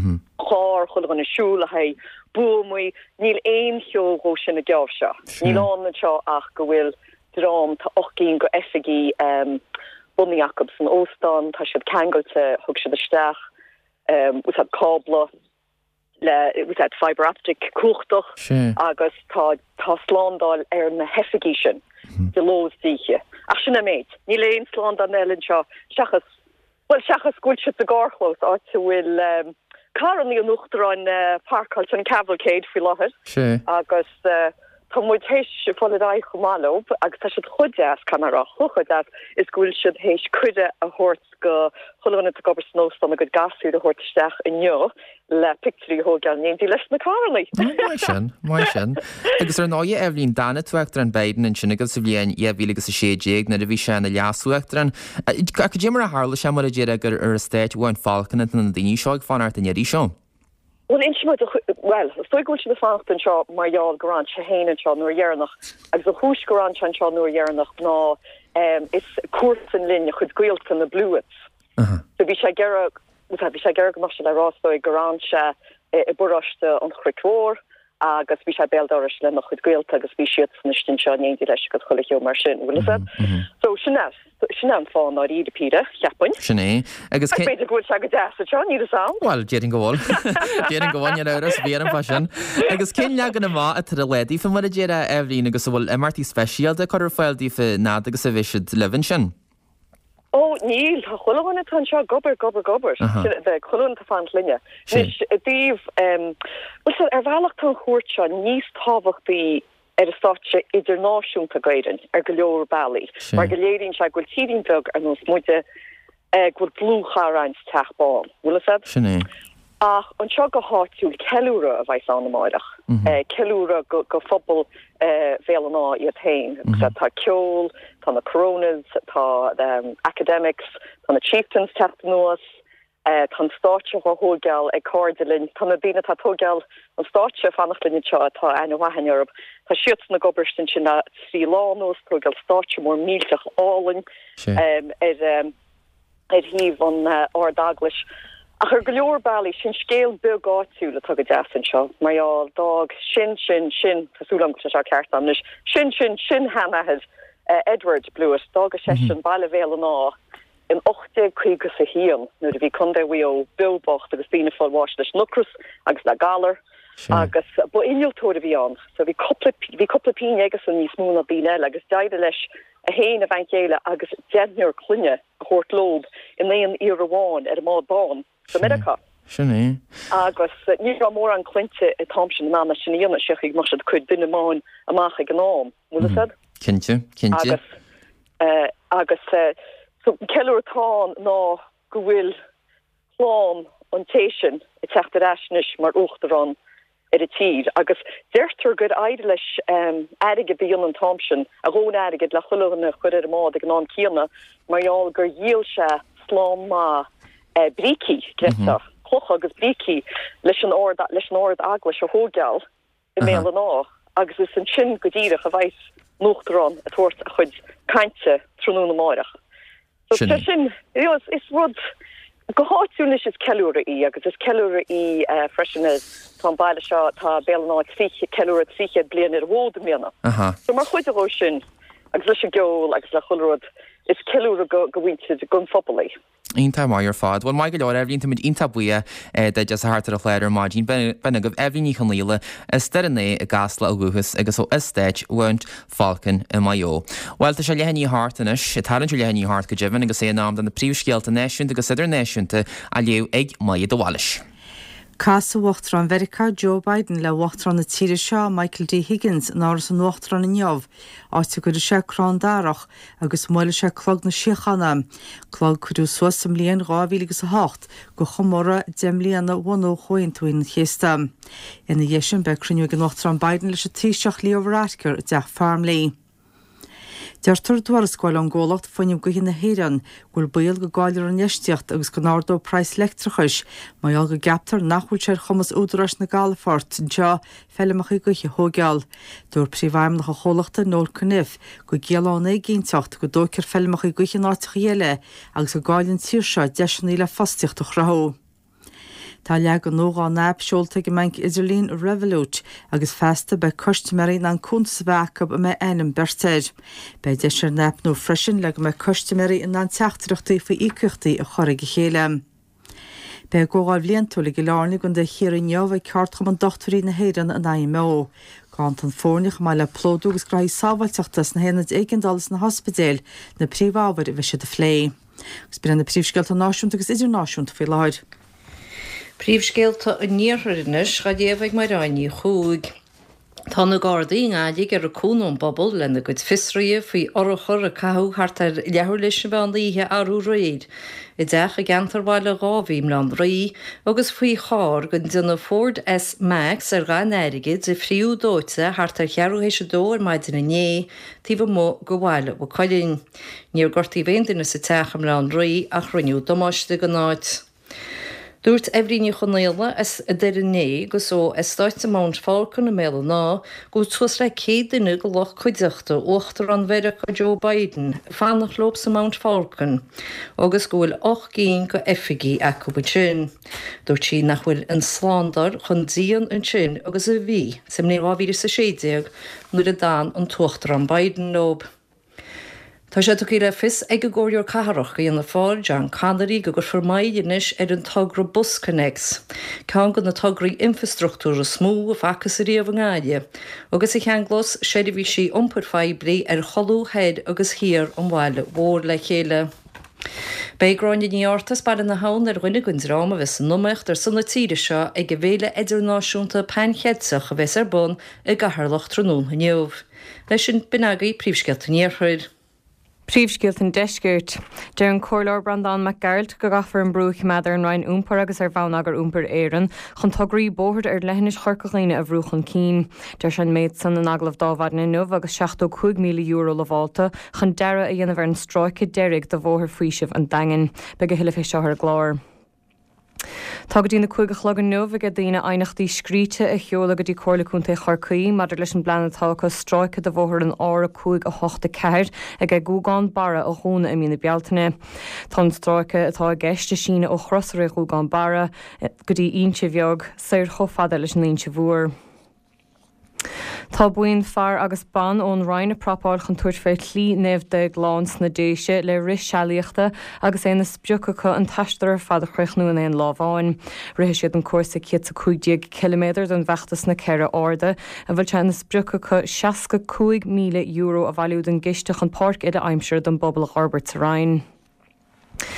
chár chuile gan na siúla ha buamui, níl éon heogó sin na gear seo. Níl an seo ach go bhfuil drám tá ochcín go efigí um, Bunny Jacobson Óstan, tá siad cangailte thug siad isteach, um, ús had cábla, le it was at fiber optic cuachtoch agus tá tá slándáil ar na hefigí sin de lós díche. Ach sinna méid, ní léon slán an ellen seo seachas well seachas gúil si a gárchlós áit bhfuil um, caran í an nuachtar an uh, parkalt an cavalcade fi láthir agus uh, tá muid héis se fol a chumálob agus tá siad chudeas camera chuchudeas is gúil siad héis cuide a hort go chulanna a gobar snóstan a go gasú a hortisteach in jo le picturí hógeal néntí leis na carlaí. Mai sin, mai sin. Agus ar náide Evelyn dána tuachtar an Biden in sin agus sa bblion éhílagus a sééag na a bhí se na leasúachtar an. A go dé mar a hála sem mar a ddéire gur ar a stéit bháin falcanna na daoine seoag fanart in éirí seo. Well, in well, stoi go de fachten seo mar jaall garant se héine seo nuair dhearnach agus a hús garant an seo nuair dhearnach ná um, is cuasan linne chud gailt an na bluets. So bhí sé gera bhí sé gera mar le rásdói garant se i burachte an chritór agus bhí sé bédáris le nach chud gailt agus bhí siad nistin seo nédí leis go chola mar sin bhfuil sé. So sinna sinna an fáin á iad píre cheappain. Sinné agus beidir gúil se go deas a seo ní a sam. Well, déan gohil. Déan gohhain áras bhí an fasin. Agus cin legan na má a tar a ledí fan mar a déire Evelyn agus bhfuil M R T special de chuir fáildí fa nád agus a bhisiid levan sin. Oh, níl, tá chulahanna tan seo gobar gobar gobar de chulún tá fan linne. Nis a díomh um, ar bhealach tan chuirt seo níos tábhachtaí ar a státe idirnáisiúnta gaiidan ar go leor bailí. Mar go léirín se ghfuil tídíntug ar nó muide ghfuil blúcharáins teachbáin. Bhfuil a fed? Sinné. Ach, an seo go háitiúil ceúra a bhaith an máideach. Ceúra go fphobal bhéal an á iad hain. Tá ceol, tá na coronas, tá academics, tá na chieftains techt nuas, tá státe go hógeal ag cordilinn, tá na bína tá tógeal an státe fannachlinn seo tá an wahan Europe. Tá siot na goberstin sin na sí lános, tógeal státe mór mílteach áling ar híh an ádaglis. A chu go leor bailí sin scéal beáú le tugad deasan seo, marall dag sin sin sin tasúlam go se ceart amnis sin sin sin hanahead uh, Edward Blues dag a sé sin bailile bhéal an ná in ochté chuige sa híam nu a bhí chundé bhí ó bilbocht agus bína fáilháis leis nucrus agus le galar agus bu iniltóir a bhí an, so bhí bhí coppla pí agus an níos múna bíine agus deide leis a héin a bhain chéile agus deadneir clunne a chót lob in léon iarháin ar a má bán sa America. Sinné. agus ní mór an clintse i Thompson ná na sinna seach mar chud duine máin amach ag an nám mu said Cinnte cinnte agus agus ceúirtá ná go bhfuil chlán an téisisin i teachtar eisnis mar uchtarrán ar a tír agus deirtar go aide leis aige bíon an Thompson a rón aige le chuilena chuir ar mád ag ná cíanna marall gur díal se slán má bríci greach chloch agus bríci leis an ord leis an ord agla se hógeall i mé an ná agus is an sin go ddíireach a bhaith nuchtarrán a tuairt a chud kainte trúna máireach. So sin is rud go háúne is ceúra í agus is ceúra í freisinna tá bailile seo tá béáid fiche ceúra fiche blian ar bhóda mianna. So mar chuidiró sin agus leis geol agus le chulrod is ceúra go bhhainte gun fopalaí. Ínta má ar fád, bhil mai go leir eblínta mid ínta buia de just hartar a chléir mágin bena goh eblíní chuníile is steanné a gasla a gúchas agus ó istéid bhaint falcan i maió. Weil tá se lehanní hátanis i talann lehanní hart go dibhann agus é nám den na príomhscéalta náisiúnta agus idir náisiúnta a léú ag maiad do bháis. Cas Wachtran America Joe Biden le Wachtran na tíre seo Michael D. Higgins náras an Wachtran in Neamh áte go se crán darach agus muile se clog na siochanna. Clog chuú suasam líon ráhí agus a hácht go chomóra demlíanana bhó choin túin chésta. Ina dhéisisin be cruniú an Wachtran Biden leis a tíiseach líomhráitgur deach farmlí. Deirtar dwarascáil an ggólacht fannim go hí na héan ghfuil bail go gáilir an neisteocht agus go nádó preis leictrachas, mai al go gaptar nachhfuil sé chumas údarras na galafort anseo fellamach go hi hógeall. Dúir príomhhaim nach a cholachta nóir connif go gealán é géinteocht go dócir fellamach go hi náteach dhéile agus go gáilinn tíir seo deisina le fastiocht a chrathó. Tá leag an nóá náb seolta go meink Idirlín Revolut agus festa be customarí an cúntasbhacab a me einam berteid. Bei de sé náb nó freisin le go me customarí in an teachtarachtaí fa ícuchtaí a choraigh chéile. Bei góáil bbliantúla go láirnig gon de chéar in neamh ceart chum an dochtarí na héan an I M O. Gant an fórnich mai le plódúgus graí sábhailteachtas na héanad éigendalas na hospidéil na príomhábhar i bheisi de phlé. Gus bíann na príomhscéalta náisiúnta agus idirnáisiúnta faoi láid. Príomhscéalta a níorthirinis ga déobhaigh mar ráinní chúig. Tá na Gardaí gáidig ar a cúnón bobbal lena go fisraí faoi orchar a cathú hartar lethir leis na bheandaíthe arú réid. I d deach a gantar bhile gábhím le an raí agus faoi chár go duna Ford S Max ar gá neirigid i phríú dóite hartar chearúhééis a dóir maid in nané tíomh mó go bhile ó coilín. Níor gortaí bhéantaine sa techam le an raí a chruniú domáiste go náid. Dúirt ebríní chonéile is a deirné go só is stáit Mount Falcon na méile ná go tuas le céidirna go lech chuideachta uachtar an bheireach a Joe Biden fannach lób sa Mount Falcon agus gohfuil och cín go effigií acu ba sin. Dúirt sí nach bhfuil an slándar chun díon an sin agus a bhí sem néháhí sa séideag nuair a dáin an tuachtar an Biden nób. Tá sé go le fis ag go ggóir catharach í na fáil John Connery go gur formaidis ar an tugra bus connex. Cean go na tugraí infrastruchtúr a smú a fachas a riamh gáide, agus i cheanglos séidir bhí si iompar feibrí ar cholú head agus hir an bhile mhór le chéile. Beagráinne níortas bailile na hán ar rinne gon ráma bheits an numecht ar sanna tíide seo ag go bhéile idirnáisiúnta peincheadsaach a bheits ar bun i gcatharlach trónún na neamh. Leis sin binagaí príomhscealta níorthuiid. Príomhscéalt an deisgirt. Deir an Corlór Brandán McGarrett go gafar an brúch meadar an rain úmpar agus ar bhán agur úmpar éan, chun tugraí bóthir ar leithnis chorcachlíine a bhrúchan cín. Deir sin méid san an aglah dábhad na nuh agus seachtó chuig míle euro le bháilta, chun deire a dhéanamh ar an stráice deireadh do bhóthir faoisih an dagan, be go hiile fé seo ar glár. Tá go dtína chuige chlog an nuh go dtíine ainachtaí scríte a cheola go dtí cóirlaúnta charcaí, mar leis an blanatá go stráice do bhóthir an ára chuig a hochta ceir ag ag gúgáin bara a húna i mína bealtaine. Tá stráice atá gceiste sína ó chrosra gúgáin bara go dtí onse bheag saoir chofada leis an onse bhuair. Tá buin fear agus ban ón Ryanna propáil chun tuairt fé tlí néamh de gláns na déise le ris sealaíochta agus é na spiúcacha an taistar fad a chruichnú in éon lábháin. Rithe siad an cuasa cé a chuig kilometr don bheachtas na ceire áda a bhfuil se na spiúcacha seaca cúig míle euro a bhailiú den geisteach an parc ide aimseir don bobbal Harbert Ryan.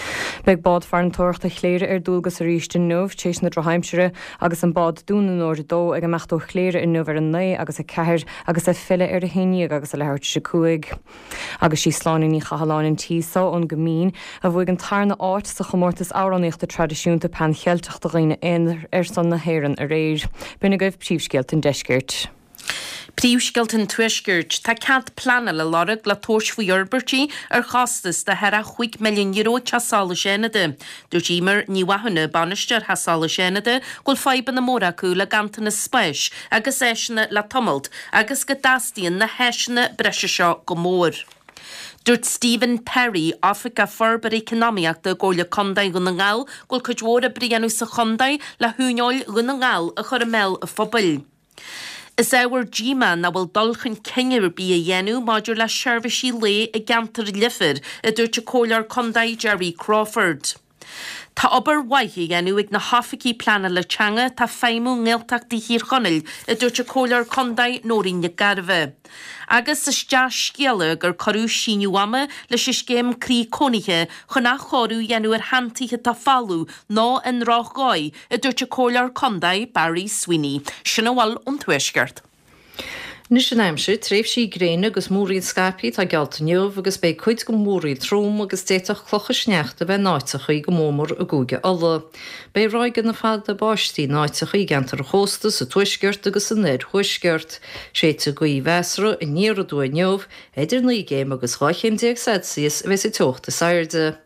Beag bád fear an tuachta chléire ar dúlgus a ríiste nómh tééis na droheimsere agus an bád dúna nóir dó ag an mechtó chléire in nómh ar an naí agus a ceir agus a fiile ar a héine agus a lehairt se cuaig. Agus sí sláin í chaáin tíá ón gomín a bhuaig an tarna áit sa chomórtas áráníochtta tradiisiúnta pancheilteach a réine in ar san na héan a réir. Buna goibh príomhscéalt in deisgirt. Príomhscéaltain tuisgirt tá cad planna le lara le tóis faoi orbertí ar chastas de hera chuig milliún euro teála sénade. Dúirtímar ní wahanna banisteir hasála sénade ghfuil feiban na móra acu le gantainna spéis agus éisina le tomalt agus go dastíon na heisina breise seo go mór. Dúirt Stephen Perry Africa Forbar economiaachta ggóla condaid gona ngáil ghfuil chudhóra brianú sa condaid le húneáil gona ngáil a chur mell a phobal. Is éhar díma na bhfuil dulchan ceir bí a dhéanú maidir le seirbhísí lé i gceantar lifir a dúirte cólar condaid Jerry Crawford. Tá obair waithí dhéanú ag na hafaí plana le teanga tá féimú ngéilteachtaí hir chonil a dúirte cólar condaid nóirín na garbh. Agus is deas sciala gur choú síniu ama leis is céim crí conithe chun nach chorú dhéanú ar hantaithe tá fallú ná an ráthgáid a dúirte cólar condaid Barry Sweeney. Sinna bhfuil an tuisceart. Nus an aimse tréf sí gréine agus múríad scapi tá gealtaniuh agus bei chuid go múríad trúm agus déach clocha sneachta bheith náitechaí go mómór a gúige alla. Bei roigan na fad a báistí náitechaí gentar a hósta sa tuisgurt agus san néir thuisgurt. Séte goí vesra i níra dú neomh, idir ní géim agus cháchéim déag Celsius bheits i tochta sairde.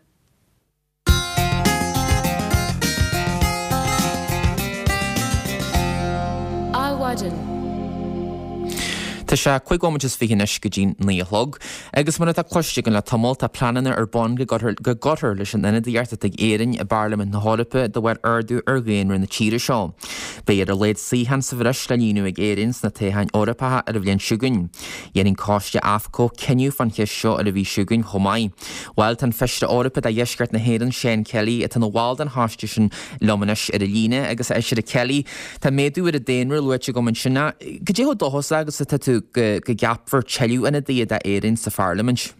Áhaidan. Tá sé chuig gomuidir fihinis go dín níolog, agus muna tá cloiste gan le tomult a planana ar bon go gotar leis an inna dhearta ag éireann a barlamint na hálape do bhfuir ardú ar ghéanú na tíre seo. Béiad a léad síhan sa bhris le níú ag éirins na téhain orapatha ar a bhlion siúgain. Dhéanann cáiste afcó ceniu fan cheis seo ar a bhí siúgain chomáid. Weil tan feiste orapa a dheisgart na héan Shane Kelly a tan bháil an háiste sin lomanis ar a líne agus eisiir a Kelly tá méadú ar a déanú luite go man sinna. Go dé dohos agus a tú go gapfar teú ina díad a éireann sa Parliament?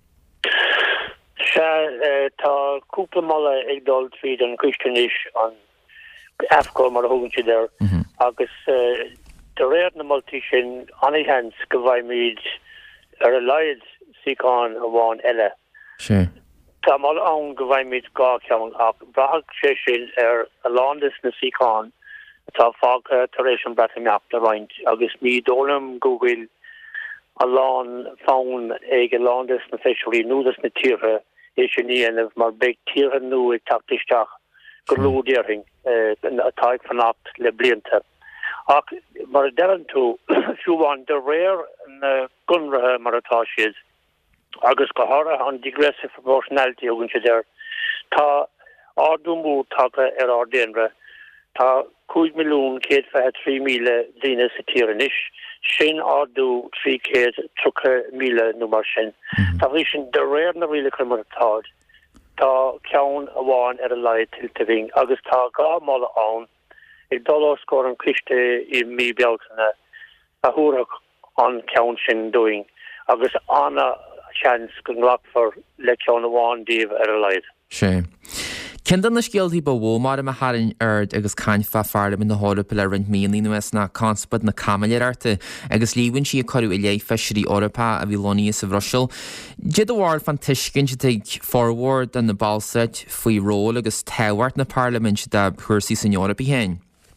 Se tá cúpla mala ag dul tríd an cuistenis an afcó mar thugann si there agus de réir na multi sin anna hens go bhaid míid ar a leiad sícán a bháin eile. Tá mal an go bhaid míid gá ceann ach brahag sé sin ar a landas na sícán tá fág taréis an bratameach le roint agus ní dólam gohfuil a lán fán ag a landas na feisiúí nudas na tíre é sin níanamh mar beag tíre nu ag taptisteach go lúdéing a taid fannacht le blianta. Ach mar dean tú fiúháin de réir na gunrathe mar atá siad agus go hára an digressive proportionality a gunse der tá ardúmú take ar ardéanre tá cúig milliún céad feithe trí míle líine sa tíranis sin ardú trí céad trucha míle nó mar sin. Tá bhí sin de réir na riile chumartáid tá ceann a bháin ar a leid tiltahing agus tá gá mála ann ag dul scór an cliste i mí bealtainna a thuach an ceann sin doing agus anna chans go nglachfar le ceann a bháin díobh ar a leid. Sé. Cindan na scialtaí ba bhómar a harann ard agus cainfa fearlam in na hárapa le rint míon nuas na conspad na camailearta agus líhann si a choú i léh feisirí orapa a bhí loníos sa bhroisiil. Jid a bhhar fan tuiscin si ag forward an na balsaid faoi ról agus tehhart na Parliament de chuirsaí san Eorpa héin.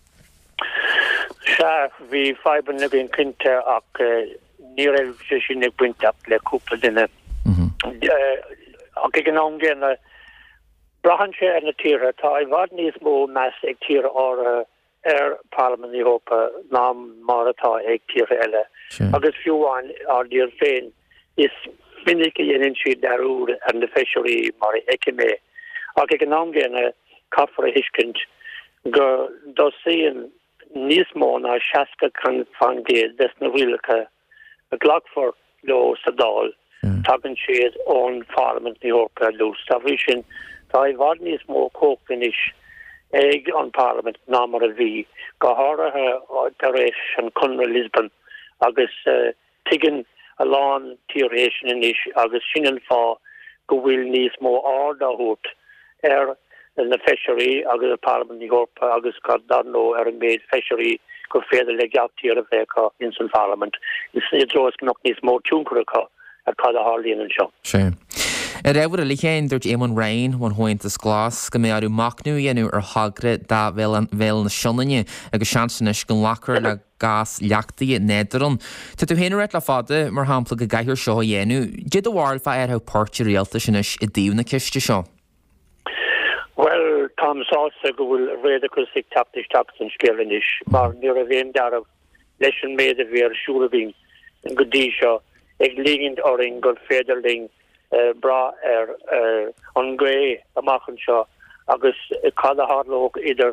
Se bhí feiban na bhíon cinte ach ní raibh sé sin ag buinteach le cúpla duine. Ach ag an ángéanna brahan sé ar na tíre tá i bhd níos mó meas ag tíre ára ar Parliament Europa ná mar atá ag tíre eile. Agus fiúháin ar dír féin is minic a dhéanann siad darúr ar na feisiúí mar aici mé. Ach ag an ángéanna caithfar a hiiscint go dosíonn níos mó ná seaca chun fan géad des na bhuilecha a ghlachfar lo sa dáil tagann siad ón Parliament Europa lús. Tá bhí sin tá i bhd níos mó cócanis ag an Parliament ná mar a bhí go háirithe tar éis an Conradh Lisbon agus tuigeann a lán tíoréis inis agus sinan fá go bhfuil níos mó ard a thuairt ar na fishery agus a Parliament ní Europa agus go darno ar an méid fishery go féidir le gatíar a bheitcha in san Parliament. Is i dros gnoch níos mór túncucha ar cad a hálíonn an seo. Sure. Er ewer a lichéin dúirt éman rain wan hointas glas go mé arú macnú dhéanú ar hagre da bhéil na sionnaine agus seansanis go lachar le gas leachtaí néidirún. Tá tú héanú réit le fada mar hampla go gaiithir seo dhéanú. Did a bháil fa ar ha páirte réalta sinis i dtíú na ciste seo? Well, Tom Sauce go bhfuil réadachas ag taptis tapas an scéalanis, mar níor a bhéon darab leis an méad a bhí ar siúlabín an go dtí seo ag lígint oring go féidirling Uh, bra ar uh, an gré amachchan seo agus uh, cad a hardlóg idir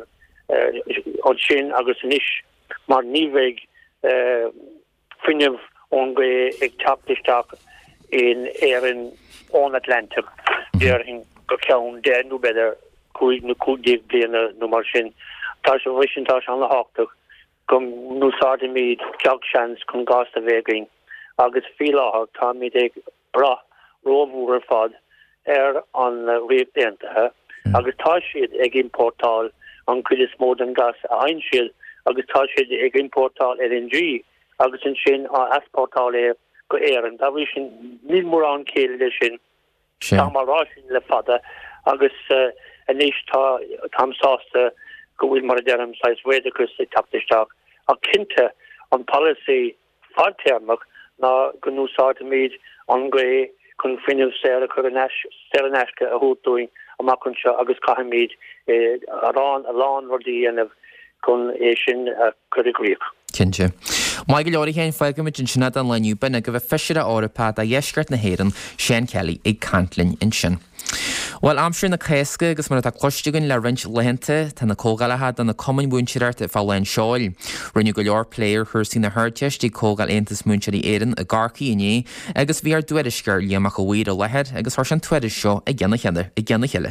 uh, an sin agus níis mar níveig uh, finnemh an gré ag taptisteach in éan an Atlantic déir hin go ceann de nó beidir chuig na cúdig bliana nó mar sin tá se bhaisintá an le háach gom núsáda míad ceag seans chun gas a bhégain agus fi láthach tá míad ag bra rómúr fad ar an réb déantathe agus tá siad ag importáil an cuidir mód an gas a hain siad agus tá siad ag importáil L N G agus an sin a asportáil é go éan tá bhí sin ní mór an céile lei sin tá marrá sin le fada agus a níos tá tamsásta go bhfuil mar dearm sais réadachas ag taptisteach a cinnte an policy fadtéarmach ná go núsáta míad an gré kun finniu sere sereneske a húdúing a makun se agus kahamid a ran a lán vordí en kun é sin a kurigrík. Kinse. Mai go leir chéin feigimid in sinna an leniu ben a go bheith feisiir a árapá a dhéisgart na héan Sean Kelly ag cantlin in sin. Well amsir na chéasca agus mar a cloistegann le rint lehanta tá na cógalathe an na common búinseart a fáin seáil. Rinne go leor pléir chuirsí na thuirteist í cógal Aontas Múinsearí éan a garcaí iné agus bhí ar duirisceir líamach go bhuiad a lehead agus thuir an tuiris seo i gceanna cheile i gceanna cheile.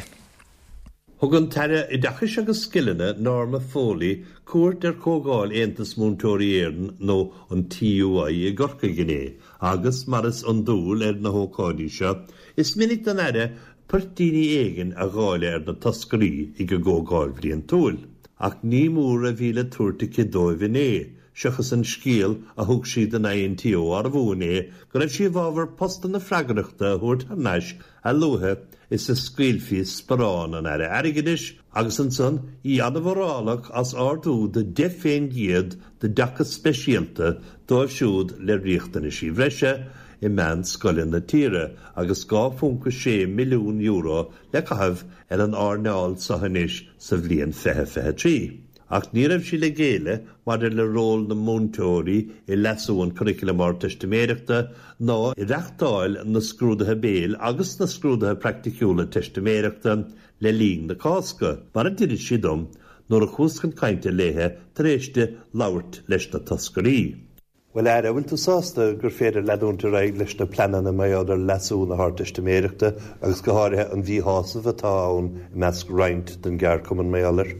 Thugann teire i dachas agus skilline Norma Foley cuairt ar cógáil Aontas Múinteoirí éan nó an T U I i gorca gné agus maras an dúil ar na hócáidí seo is minic an aire Pertíní éigen a gáile ar na toscarí i go gógáil bhríon túil. Ach ní mór a bhíle túirta cidóibh é, seachas an scíal a thug siad an A N T O ar bhúné, go raibh si bhábhar postan na freagarachta thuairt tharnáis a luthe is a scailfií sparán an aire aigeis agus an son í anamhrálach as ardú de de féin giad de dacha speisialta dóibh siúd le riachtainna sí bhreise i mean scoilin na tíre agus gá funca sé milliún euro le cahabh ar an árneáil sa hanis sa bhliain feithe feithe trí. Ach ní raibh sí le géile mar ar le ról na Múinteoirí i leasúin curriculum ar testméireachta ná i reachtáil na scrúdathe béal agus na scrúdathe practicúla testméireachta le líon na cásca. Mar a dtí siadm nóair a chúscan cainte léthe tar éiste labhairt leis na toscarí. Well er bhfuil tú sásta gur féidir leúnta raig leis na planana maidir leasú na háteiste méireachta agus go háirithe an bhí hásamh atá ann measc roinnt den gar cuman méallir.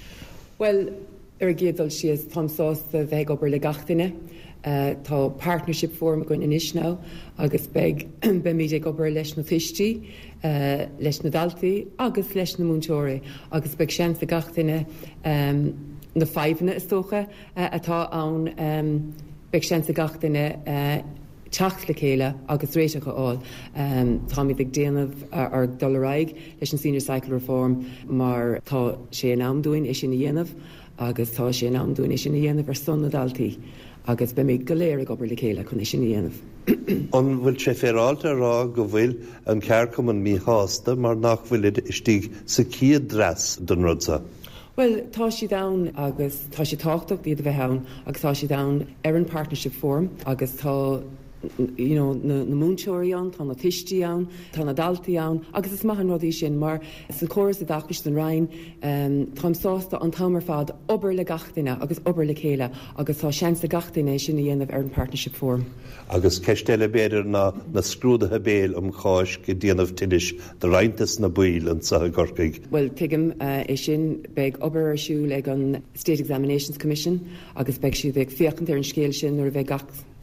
Well, ar géadal sios Tom sásta bheith obair le gachtainine, uh, tá partnership form goin inis ná agus beg be míid ag obair leis na fistí, uh, leis na daltaí agus leis na Múinteoirí agus beg sean sa gachtainine um, na feimhna is tócha uh, atá ann um, Beg sin sa gachtainine uh, teach le chéile agus réiteach áil um, tá míid ag déanamh ar, ar doraig leis an senior cycle reform mar tá sé an amdúin is sin na dhéanamh agus tá sé an amdúin is sin na dhéanamh ar son na daltaí agus be méid goléir ag obair le chéile chun is sin na dhéanamh. An bhfuil sé féráilta rá go bhfuil an ceir cuman mí háasta mar nach bhfuil istigh sa ciad dras don rudsa. Well, tá si down agus tá si táchtach iad bheith ann agus tá si down ar an partnership form agus tá you know, na, na Múinteoirí an, tá na tistí an, tá na daltaí an, agus is maithan rodí sin mar sa choras a dachas den Rhein um, tá sásta an tamar fad obair le gachtainine agus obair le chéile agus tá seans le gachtainine sin dhéanamh ar an partnership form. Agus ceistile béidir na, na scrúdathe béal um cháis go déanamh tinis de Reintas na buil an sa gorcaig. Well, tuigim uh, é sin beg obair ar siúil ag an State Examinations Commission agus beg siad ag fiachant ar an scéil sin nuair a bheith gach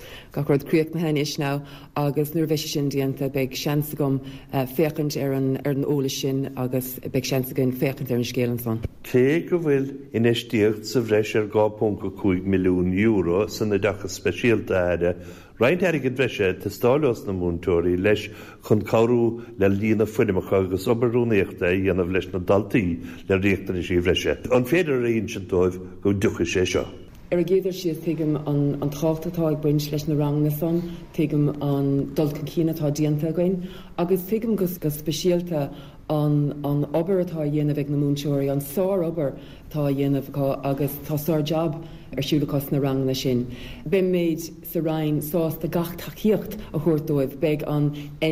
ga rud cruach na hen is ná agus nuair bheisi sin dianta beag seansa gom féchant ar an ar an óla sin agus beag seansa gin féchant ar an scélan san. Cé go bhfuil inistíocht sa bhreis ar two point five milliún euro san na dacha speisialta aire. Rhaid erigid bhreise tá stálos na múntóirí leis chun cabhrú le lína fuidimeach agus obairúnaíochta dhéanamh leis na daltaí le riachtaí sí bhreise. An féidir aon sin dóibh go ducha sé seo. Ar a géidir siad tuigim an an tráchtatá ag buint leis na rang na son, tuigim an dulcan cínatá dianta again, agus tuigim gus go speisialta an an obair atá dhéanamh ag na múntóirí, an sár obair tá dhéanamh agus tá sár job ar siúlachas na rang na sin. Bim méid sa rain sás de gach taíocht a thuirtóibh beag an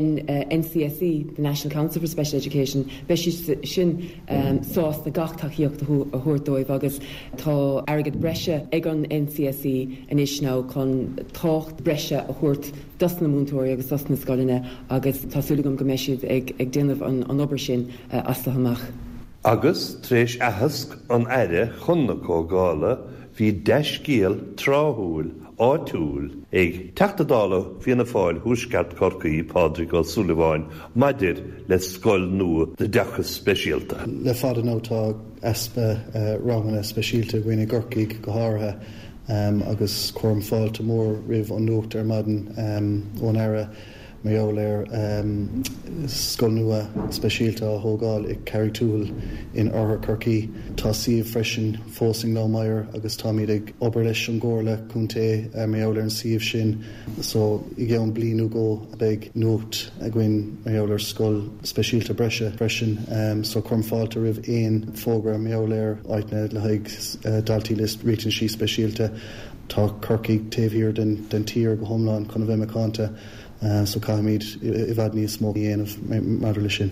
N C S E, the National Council for Special Education, be sin um, sás de gach taíocht a thuirtóibh agus tá agad breise ag an N C S E in is ná chun tácht breise a thuirt das na múntóirí agus das na scoline agus tásúlagam go meisiad ag, ag déanamh an, an obair sin uh, as a hamach. Agus tréis ahasc an aire chunna cógála hí deis cíal tráthúil áitiúil ag teachtadála hí na fáil thuaisceart Corcaí Padraig O'Sullivan maidir le scoil nua de dechas speisialta. Le fada nótá espa uh, rangana speisialta gine Corcaí go háirithe um, agus cuam fáilte mór rih an nuacht ar maidin um, ón aire Maoléir um, scoil nua speisialta a thógáil ag Carrigtwohill in Áthar Corcaí. Tá siomh freisin fósing Lowmire agus tá míad ag obair leis an gcóirla cúnta uh, Maoléir an siomh sin. So i gceann blianú go beag nuacht a gcuin Maoléir scoil speisialta breise freisin. Um, so chum fáilte rih aon fógra Maoléir áitne le haig uh, daltaí list ritan sí speisialta. Tá Corcaí taobhíor den, den tír go thomláin chun a bheith meánta. Uh, so caiimiid i bhd níos mó dhéanamh maidir lei sin.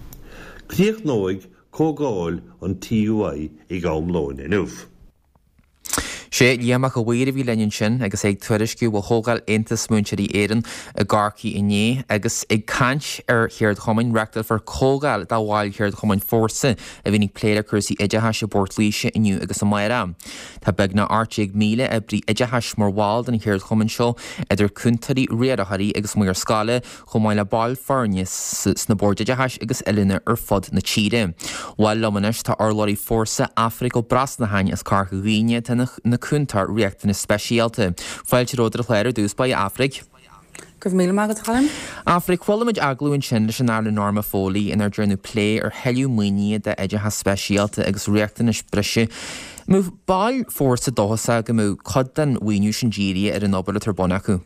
Críoch nóig cógáil an T U I i gcamlóin inniuh. sé dhéamach go bhuiir bhí leinn sin agus ag tuairisciú bh thógáil Aontas Múinteoirí Éireann a Garcaí inné agus ag caint ar Cheard Chumain reachtal for cógáil dá bháil Cheard Chumain fórsa a bhínig pléile chusaí idethe bort líise inniu agus sa maira. Tá beag na áirteag míle a brí idethe mar bháil den Cheard Chumain seo idir cúntarí riadathaí agus muir scála chumáil le báil farne sna bord idethe agus eilena ar fod na tíre. Bháil lomanis tá orlóirí fórsa Africa bras na hain as Carcha Ghaoine na cúntar riachtainna speisialta. Fáilte ródar a chléir dús ba Afric. Goibh míle mágad chaim? Afric chulamid aglúin sin leis an ála Norma Foley inar dúirnú plé ar heiliú muoine de idethe speisialta agus riachtainna breise. Mú báil fórsa dóhasa go mú cod den uiniú sin ddíri ar an obair tar bon acu.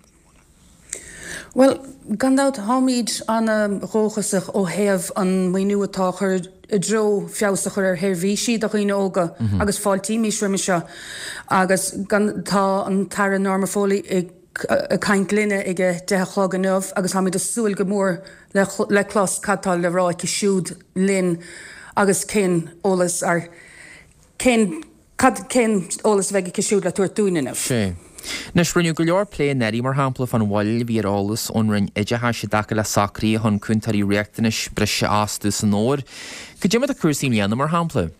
Well, gandát hámíd an róchasach ó héamh an muoinú atá chur i dro fiása chur ar hirhísí do chuoine óga agus fáiltí mí sriimi seo agus tá an tar Norma Foley ag caint linne ag de chlágan nuamh agus ha mí do súil go mór le chlás catáil le rá i siúd lin agus cén ólas ar cén ólas bheith i siúd le tuair dúine. Sé. Nes rinneú go leor plé neirí mar hampla fan bhil bhí arolalas ón rinn idethe sé dacha le sacraí chun cúntarí riachtanis breise asú san nóir. Go dtí a cuasaí líana mar hampla?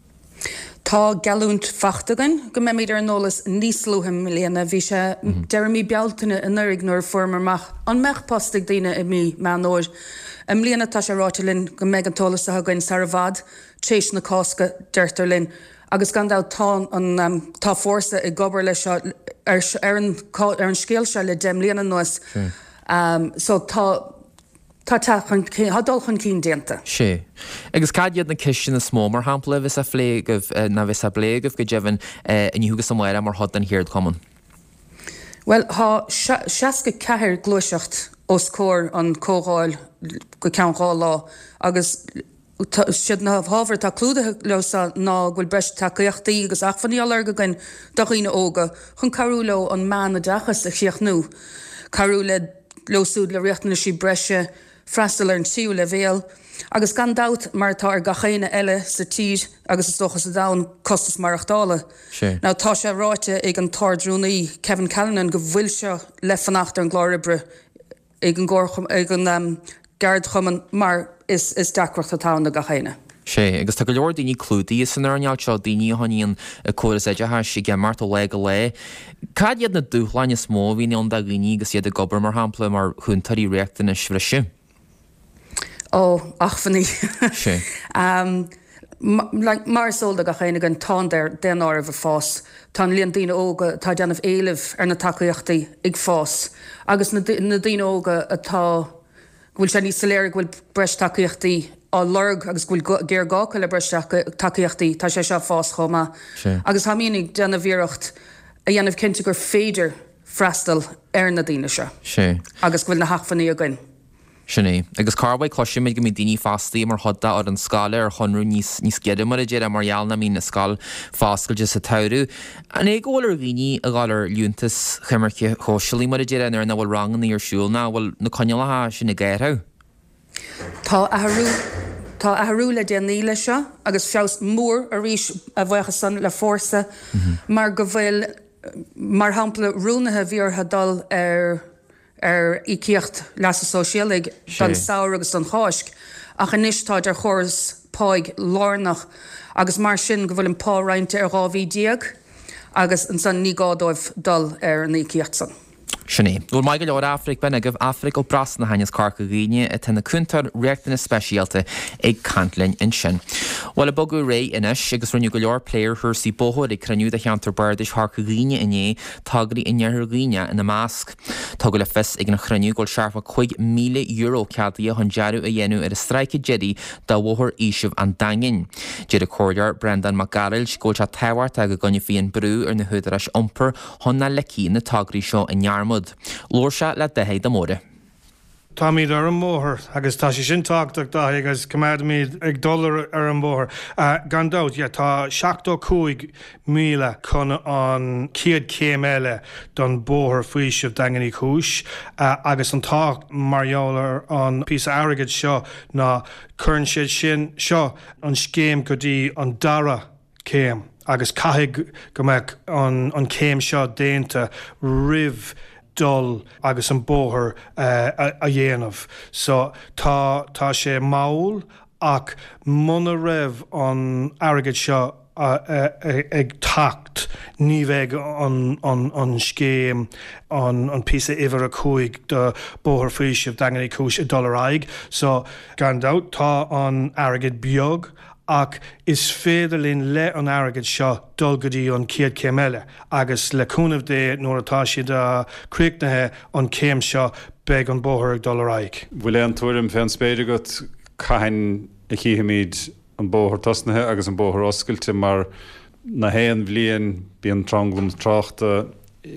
Tá galúnt fachtagan go mé méidir an nólas níos lúthaim líana bhí sé Jeremy bealtainna in nurig nuair formarach an meach postig daine i mí me nóir. Am líana tá sé ráitilinn go méid an tólas a hagann sar bhd tréis na cáca deirtar linn. Agus gandá tá an um, tá fórsa i gobar lei seo ar ar an ar an scéal se le dem líana nuas. Um, so tá tá hadul chun cín déanta. Sé. Agus cadiad na cisin na smó mar hampla vis a phléigh na vis a bléigh go dehann inniugus samáire mar hod an Cheard Chumain. Well, há seaca ceithir gluiseacht os cór an cógáil go ceannáil lá agus siad na hábhar tá clúdathe leosa ná bhfuil breis takeíochtaí agus achfaníálar go gin doghíine óga chun carú le an meán a dachas a chiaachnú. Carú le leosúd le riachtainna sí breise freistal ar an siú le bhéal agus gan dat mar tá ar gachéine eile sa tír agus is dochas a dán costas marachtála. Ná tá sé ráite ag an tardrúnaí Kevin Callanan go bhfuil seo le fanachtar an gláiribre ag an ggócham ag an um, Gard Chumain mar is is dacrocht atá na gachéine. sé agus tá go leor daoine clúdaí san arneall seo daoine haíon choras éide si g mart ó le go le. Cad iad na dúchláine smó híon an da gine agus iad a gobar mar hapla mar chuntarí réachtain is freisin. Ó ach fanní sé. Mar sóla go chéine an tá den áir bh fás, Tá líon daine óga tá deanmh éileh ar na takeíochtaí ag fás, agus na daine óga atá bhfuil sé níos saléir bhfuil breis takeíochtaí á lerg agus bhfuil géir gácha le breis takeíochtaí tá sé seo fás chomá. Agus ha mínig deanna bhíocht a dhéanamh cinnte gur féidir freistal ar na daine seo. sé. Agus bhfuil na hafaní a gin. Sinné, agus carbaid cloisiimiid go mí daoine fástaí mar chodda ar an scáile ar chunrú níos níos geidir mar a dé a marall na mí na scáil fáscail sa taú. An é ggóil ar bhíine a gáil lúntas chumarce choisiilí mar a dé ar na bhfuil rangan ar siúil ná bhfuil na coinealathe sin na ggéirtha. Tá athhrú Tá athhrú le déanaí lei seo agus feos mór a ríis a bhhacha san le fórsa mar go bhfuil mar hampla rúnathe bhíortha dul ar ar ícíocht leas a sóisialaigh don saoir agus don cháisc ach an istáid ar chóras páig lárnach agus mar sin go bhfuil an páráinte ar gábhí díag agus an san ní gádóibh dul ar an ícíocht san. Sinné, bhfuil mai go leor Afric ben agah Afric ó bras na haines carcha gine a tena cúntar reachtainna speisialta ag cantlainn in sin. Bhil a bogu ré inis agus runniu go leor pléir thusaí bóthir ag cruniú a cheantar bardis carcha gine iné tagarí innearthar gine in na másc. Tá go le fis ag na cruniú goil searfa chuig míle euro ceadaí a chun dearú a dhéanú ar a streice jeí dá bhthir ísibh an dangin. Déad a cóidear Brendan McGarrell ggóil se tehhart a go gonne fíon brú ar na thuidiris iompar chun na lecí na tagarí seo in nearmud. Lór se le dehéad amóra. Tá míad ar an móthir agus tá sé sin táach dá agus cumad míad ag dullar ar an móthir. Gan dát, tá seachtó cúig míle chun an ciad céim eile don bóthir faoisih danganí chúis agus an tá marheolar an pí airigid seo ná churn siad sin seo an scéim go dtí an dara céim agus caiigh go mbeadh an céim seo déanta rih dul agus an bóthir uh, a, a dhéanamh. So tá tá sé máil ach muna raibh an airigid seo uh, uh, ag tacht ní bheith an, an, an scéim an, an písa ihar a chuig de bóthir faoisih danganí chúis i dul aig. So gan dát tá an airigid beag ach is féidirlín le an airigid seo dul go dtí an ciad céim eile agus leúnmh dé nuair atá siad aríicnathe an céim seo beag an bóthir ag dul aig. Bhfuil an túirim féin spéidir go caiin i chiimiid an bóthir tosnathe agus an bóthir oscailte mar na héan bblion bí an tranglam tráchta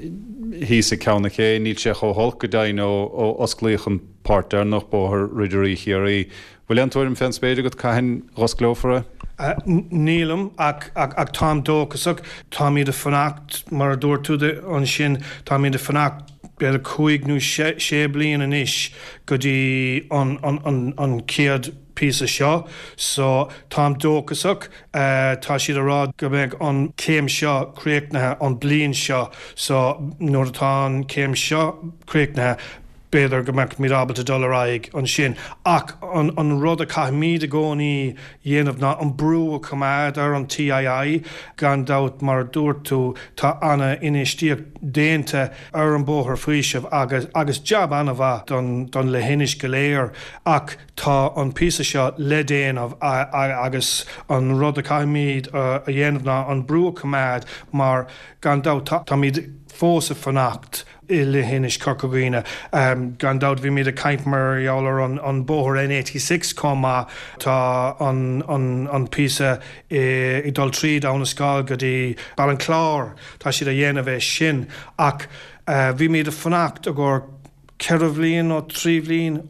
hí sa ceanna ché ní sé cho holca dain ó osclaíoch an páirtear nach bóthir riidirí chiaí. Bhfuil an túirim féin spéidir go caiin osclófara? Uh, Nílam ach, ach, ach tám dóchasach tá míad a fannacht mar a dúir túide an sin tá míad a fannacht bead a chuig nó sé bliana in isis go dtí an, an, an, an ciad písa seo, so tám dóchasach uh, tá siad a rád go mbeadh an céim seo críochnathe an blion seo, so nuair atá an céim seo críochnathe béidir go mbeadh mírábalta dul aig an sin. Ach an, an rud a caiith míad a gcónaí dhéanamh ná an brú a cumad ar an T I I gan dát mar dúirt tú tá anna inistíoch déanta ar an bóthir faoisih agus, agus jab anna bha don, don le hinis go léir ach tá an písa seo le déanamh agus an rud a caiith míad a dhéanamh ná an brú a cumad mar gan dát tá, tá míad fós a fannacht i le hinis corcogine. Um, gan dát bhí míad a caiint marheolar an, an bóthir N eighty-six comma tá an, an, an písa i, i dul tríd an na scáil go dtí Ballinclár tá siad a dhéanamh sin ach uh, bhí míad a fannacht a gur ceithre bhliain ó trí bhliain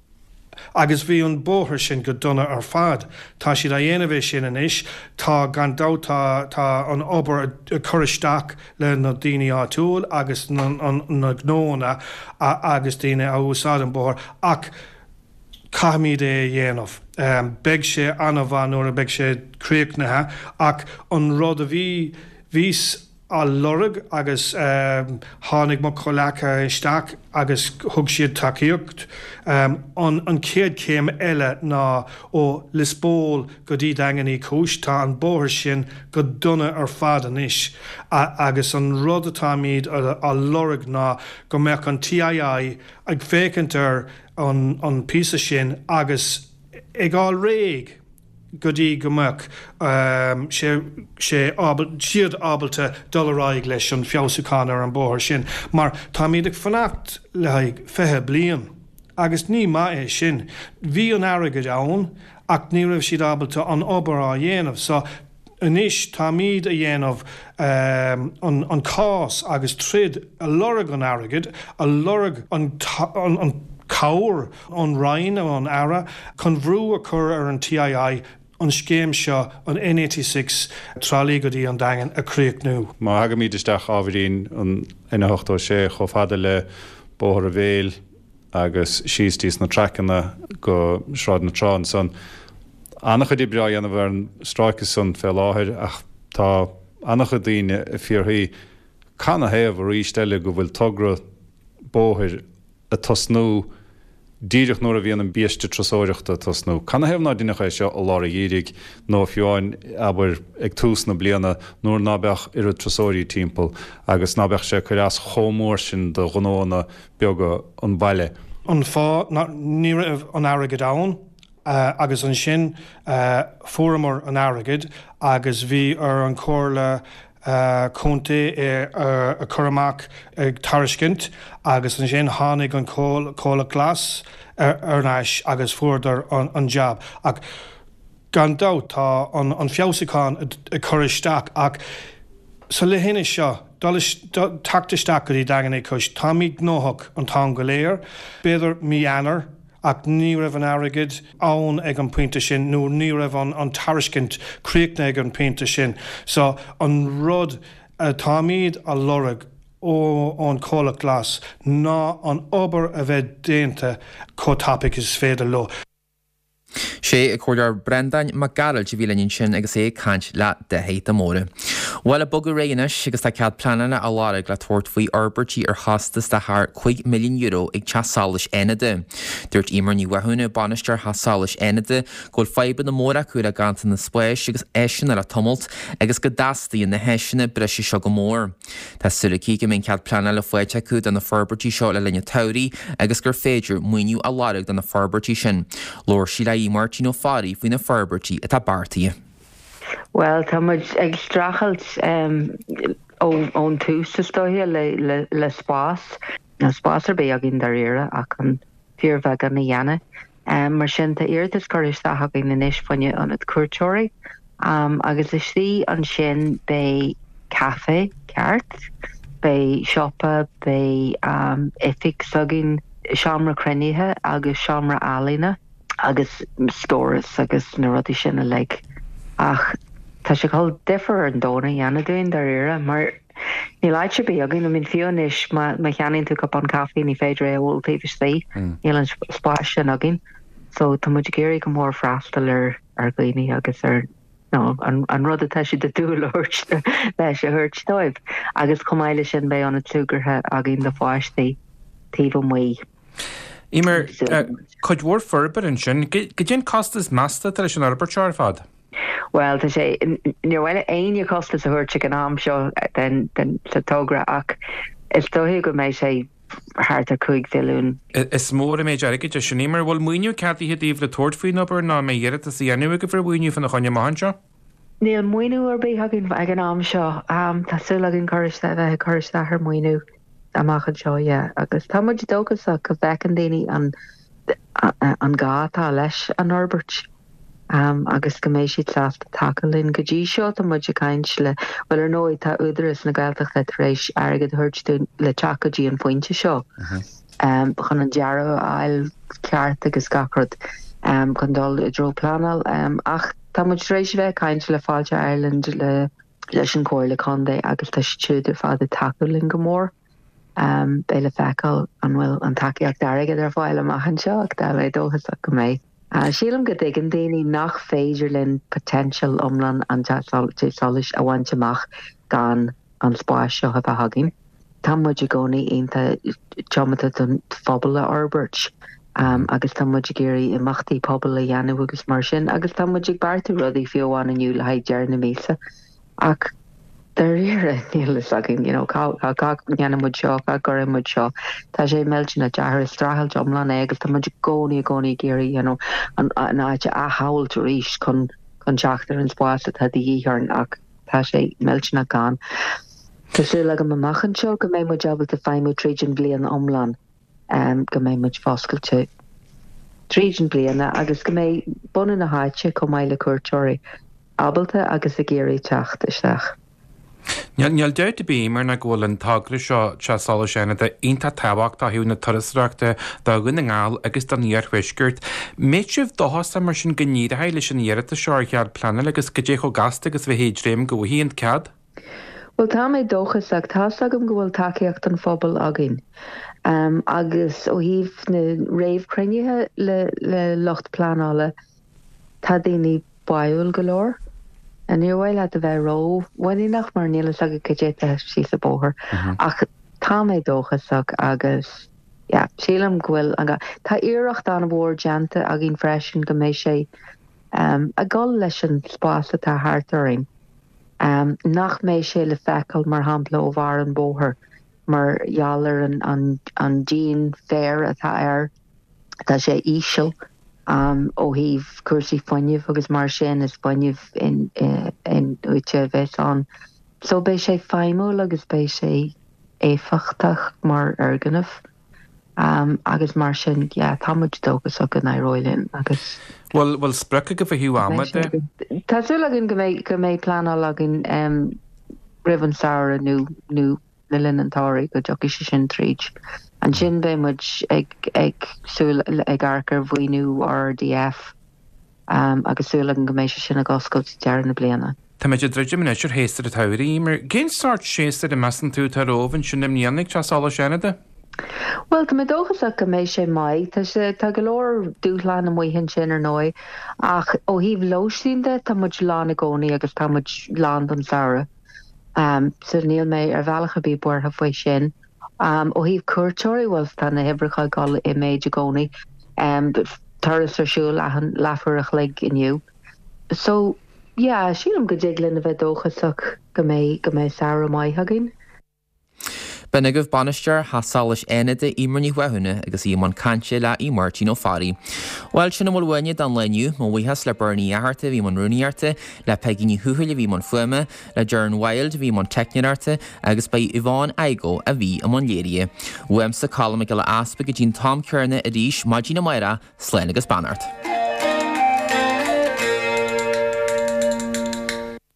agus bhí an bóthir sin go donna ar fad. Tá siad a dhéanamh sin inis, tá gan dát tá, tá an obair a churisteach le na daoine átúil agus na, na gnóna agus daoine a úsáid an bóthir ach caimíad é dhéanamh. Um, beag sé anna bha nuair a beag sé críochnathe ach an rud a bhí vís á lorug agus um, tháinig mo cholacha isteach agus thug siad takeíocht um, an, an céad céim eile ná ó Lisbóil go dtí dagan í cúis tá an bóthir sin go duna ar fad an isis agus an rud atá míad á lorug ná go meach an T I I ag fécintar an, an písa sin agus ag á réig go dtí go meach um, sé, sé abal, siad ábalta dollaráig leis an fiosúchan ar an bóthir sin, mar tá míad ag fanacht le fethe bliain agus ní má é sin. Bhí an airgid ann ach ní raibh siad ábalta an obair á dhéanamh, so inis tá míad a dhéanamh um, an, an cás agus trid a lorug an airgid, a lorug an, an, an cabhar an Rhine an Ara chun bhrú a chur ar an T I I an scéim seo an N eighty-six trálí go dtí an dagan a críoch nó. Má haga míad isteach ábhíonn an ina ochtó sé cho fada le bóthar a bhéal agus síostíos na trachanna go sráid na trán son. Annach chudí breá dhéanamh ar an stráicas san fé láthir ach tá annach daoine a fíorthaí canna héamh a rísteile go bhfuil tugra bóthir a tosnú díireach nóair a bhíon an bíiste trasóireachta tosnú. Canna héamh ná duine chu seo ó lára dhéirigh nó fiúáin aber ag tús na bliana nóair nábeach ar a trasóirí timppel agus nábeach sé chu as chomór sin do ghnóna beaga an baile. An fá ní raibh an airgid ann uh, agus an sin uh, fuaramar an airgid agus bhí ar an cóirla Uh, Conte uh, uh, a churamach ag tariscint agus an sin tháinig an cóla glas ar uh, náis agus fuardar an, an jab. Ach gan dá tá an, an fiosúchan a churisteach ach sa le hinine seo tactisteach go dtí dagan é cos tá míad gnóthach an tá go léir, beidir míanaar ach ní raibh an airgid ann ag an puinte sin nó ní raibh an, an tariscint críochna ag an puinte sin. So an rud uh, tá míad a lorug ó an cóla glas ná an obair a bheith déanta cótápic is féidir lo. sé a chuir Brendan McGarrell de bhíleinn sin agus é caint le de héit amóra. Bhil a bogu réanas agus tá cead planana a lára le tuairt faoi orbertí ar hastas de th chuig milliún euro ag teasális aide. Dúirt imar ní wathúna banistear hasális aide ggóil feiban na móra chuir a gananta na spéis agus éisian ar a tumult agus go dastaí na heisina breisi seo go mór. Tá sulaí go mén cead plana le foiite acu den na forbertí seo le lenne tairí agus gur féidir muoinú a lára den na forbertí sin. Lór sí le Martin O'Farry faoin na forbertí atá bartaí. Well, tá muid ag strachelt ón tústas dóthe le, le, le spás. Na spás ar bé a gin dar ire ach an fíormhe gan na dhéana. Um, mar sin tá iirtas choiriste a gin na níos fanne an it cuairteoirí. Um, agus is tí an sin bé café, ceart, bé siopa, bé um, ifig sagin seamra crennithe agus seamra álína. Agus stóras agus na rudí sinna le ach tá sé call difer an dóna dhéana dúin dar ire, mar ní leid se bí agin mín fiúnis má cheann tú cap an caí ní féidir é bhil taobh tí níl an spáis sin agin, so tá muid géirí go mór freistal ar ar gcuoine agus ar no an, an rud atá si de dúlairt leis sé thuirt dóibh agus cumáile sin bé anna túgarthe agin de fáistí taobh muí. Imer chuid mhór forbar an sin, go dtí costas measta tar sin arbertear fad? Well, tá sé níorhile aine costas a thuirte an am seo den sa tógra ach is dóthaí go méid sé háart a chuig fiún. Is mór a méid aige sin imar bhfuil muoinú ceartí díomh le tuairt faoin obair ná mé dhéad a síanú go bhar muoinú fan na chuine maithan seo? Níl muoinú ar bé hagin ag an am seo, Tású agin choiriste a bheith choiriste ar muoinú. Amachchan seo, yeah. Agus tá muid dógus a go bhecin daoine an an gátá leis an orbert. Um, agus go mééis siad leasta takelinn go dtí seo tá muid a caiint le bhfuil ar nóid tá údaras na gailteach le rééis agad thuirtú le teachadí an pointe seo. Um, chun an dearú ail ceart agus gacrod um, chun dul i dro planal um, ach tá muid rééis bheith caiint le fáilte Ireland le leis an cóir le condé agus tá siúidir fád a takelinn go mór. Um, Béle feáil an bhfuil an takeíach daige ar fáil amachchan seo ach dá bheith dóchas go méid. Uh, Sílam go dtí an daoine nach féidir linn potential omlan an téáis a bhaintteach gan an spáis seo a hagin. Tá muid gcónaí onanta teamata don phobal a Albert. Um, agus tá muid géirí imachtaí pobl a dhéanamh agus mar sin, agus tá muid barta rudaí fiomháin aniu le haid dear na mísa. Ach dar ire níl is agin, you know, cá dhéanamid seo, cá gorimid seo. Tá sé méiltena dear strahal jomlan agus tá muid gcónaí a gcónaí géirí, you know, an áite a háilt ríis chun chun teachtar an spása tá díorn ach tá sé méiltena gan. Tású le go mamachan seo go mé mu jobal a feimú trígin blian omlan. Um, go mé muid foscailte trígin bliana agus go mé buna na háite go maiile cuairteoirí abalta agus a géirí techt isteach. Neall deir de bí mar na ghfuil an tagra seo teála séna de onanta tahacht a hiú na tarasreaachta dagan na ngáil agus don níor chuisgurt. Méid sibh dohas mar sin gníad a heile sin níarata seoir chead planna agus go dé go gasta agus bheit héad réim go bhíon cad? Well tá mé dóchas ag tá agam go bhfuil takeíocht an phobal agin. Um, agus ó híh na réimh crennithe le, le locht planála tá daoine baúil go leir. A níorhhail a bheith ró, bhaí nach mar nílas aga codéta sí sa bóthir. Ach tá mé dóchas ag agus yeah, sílam ghfuil aga. Tá iirecht an bhór deanta a gin freisin go mé sé um, a gáil leis an spása tá háartaring. Um, nach mé sé le fecail mar hampla ó bhar an bóthir. Mar jaler an an an Jean fair atá air tá sé ísio um ó híh cuasaí foiineh agus mar sin is foiineh in in uite bheits an. So bei sé feimú agus bei sé éfachtach mar arganmh um agus mar sin yeah, tá muid dógus a gan roilinn agus Well well sprecha go bhhiú ama de. Tású agin go mé go mé plánál agin um rivan saoire nó nó le linnantáirí go joci sé sin tríd. An sin bé muid ag ag súil ag arcar bhhaoinú R D F um, agus súla an goméisi sin a goscailt dear na bliana. Tá méid dreidir minéisir héastar a tairí mar gén start séastar i mesan tú tar óhann sin im níannig teála sénada? Well, tá mé dóchas a go mééis sé mai, Tá sé tá go leir dúchláán am muhinn sin ar nói, ach ó híh loisínde tá muid lán a gcónaí agus tá muid lán an saoire. Um, so níl mé ar bhealacha bí buir a foioi sin. Um, ó híh cuairteoirí bhfuil tá na hebrecha gáil i méid a gcónaí, um, turas ar siúil lehan lefuach le inniu. So, yeah, sílam go déglinn a bheith dóchasach go mé go mé saoire mai hagin. Ben agah banisteir hasális éide immarní wethúna agus ímán canse le í Martin ó farí. Weil sinna bhfuil bhaine don leniu má bhuihas le burnaí aharta bhí man runúíarta, le peginní thuúil bhí man fuime, le Dearn Wild bhí man techniarta agus ba Iván Aigo a bhí am an léirie. Uim sa calama go le aspa go dín Tom Cearna a ríis má dína maira sléin agus banart.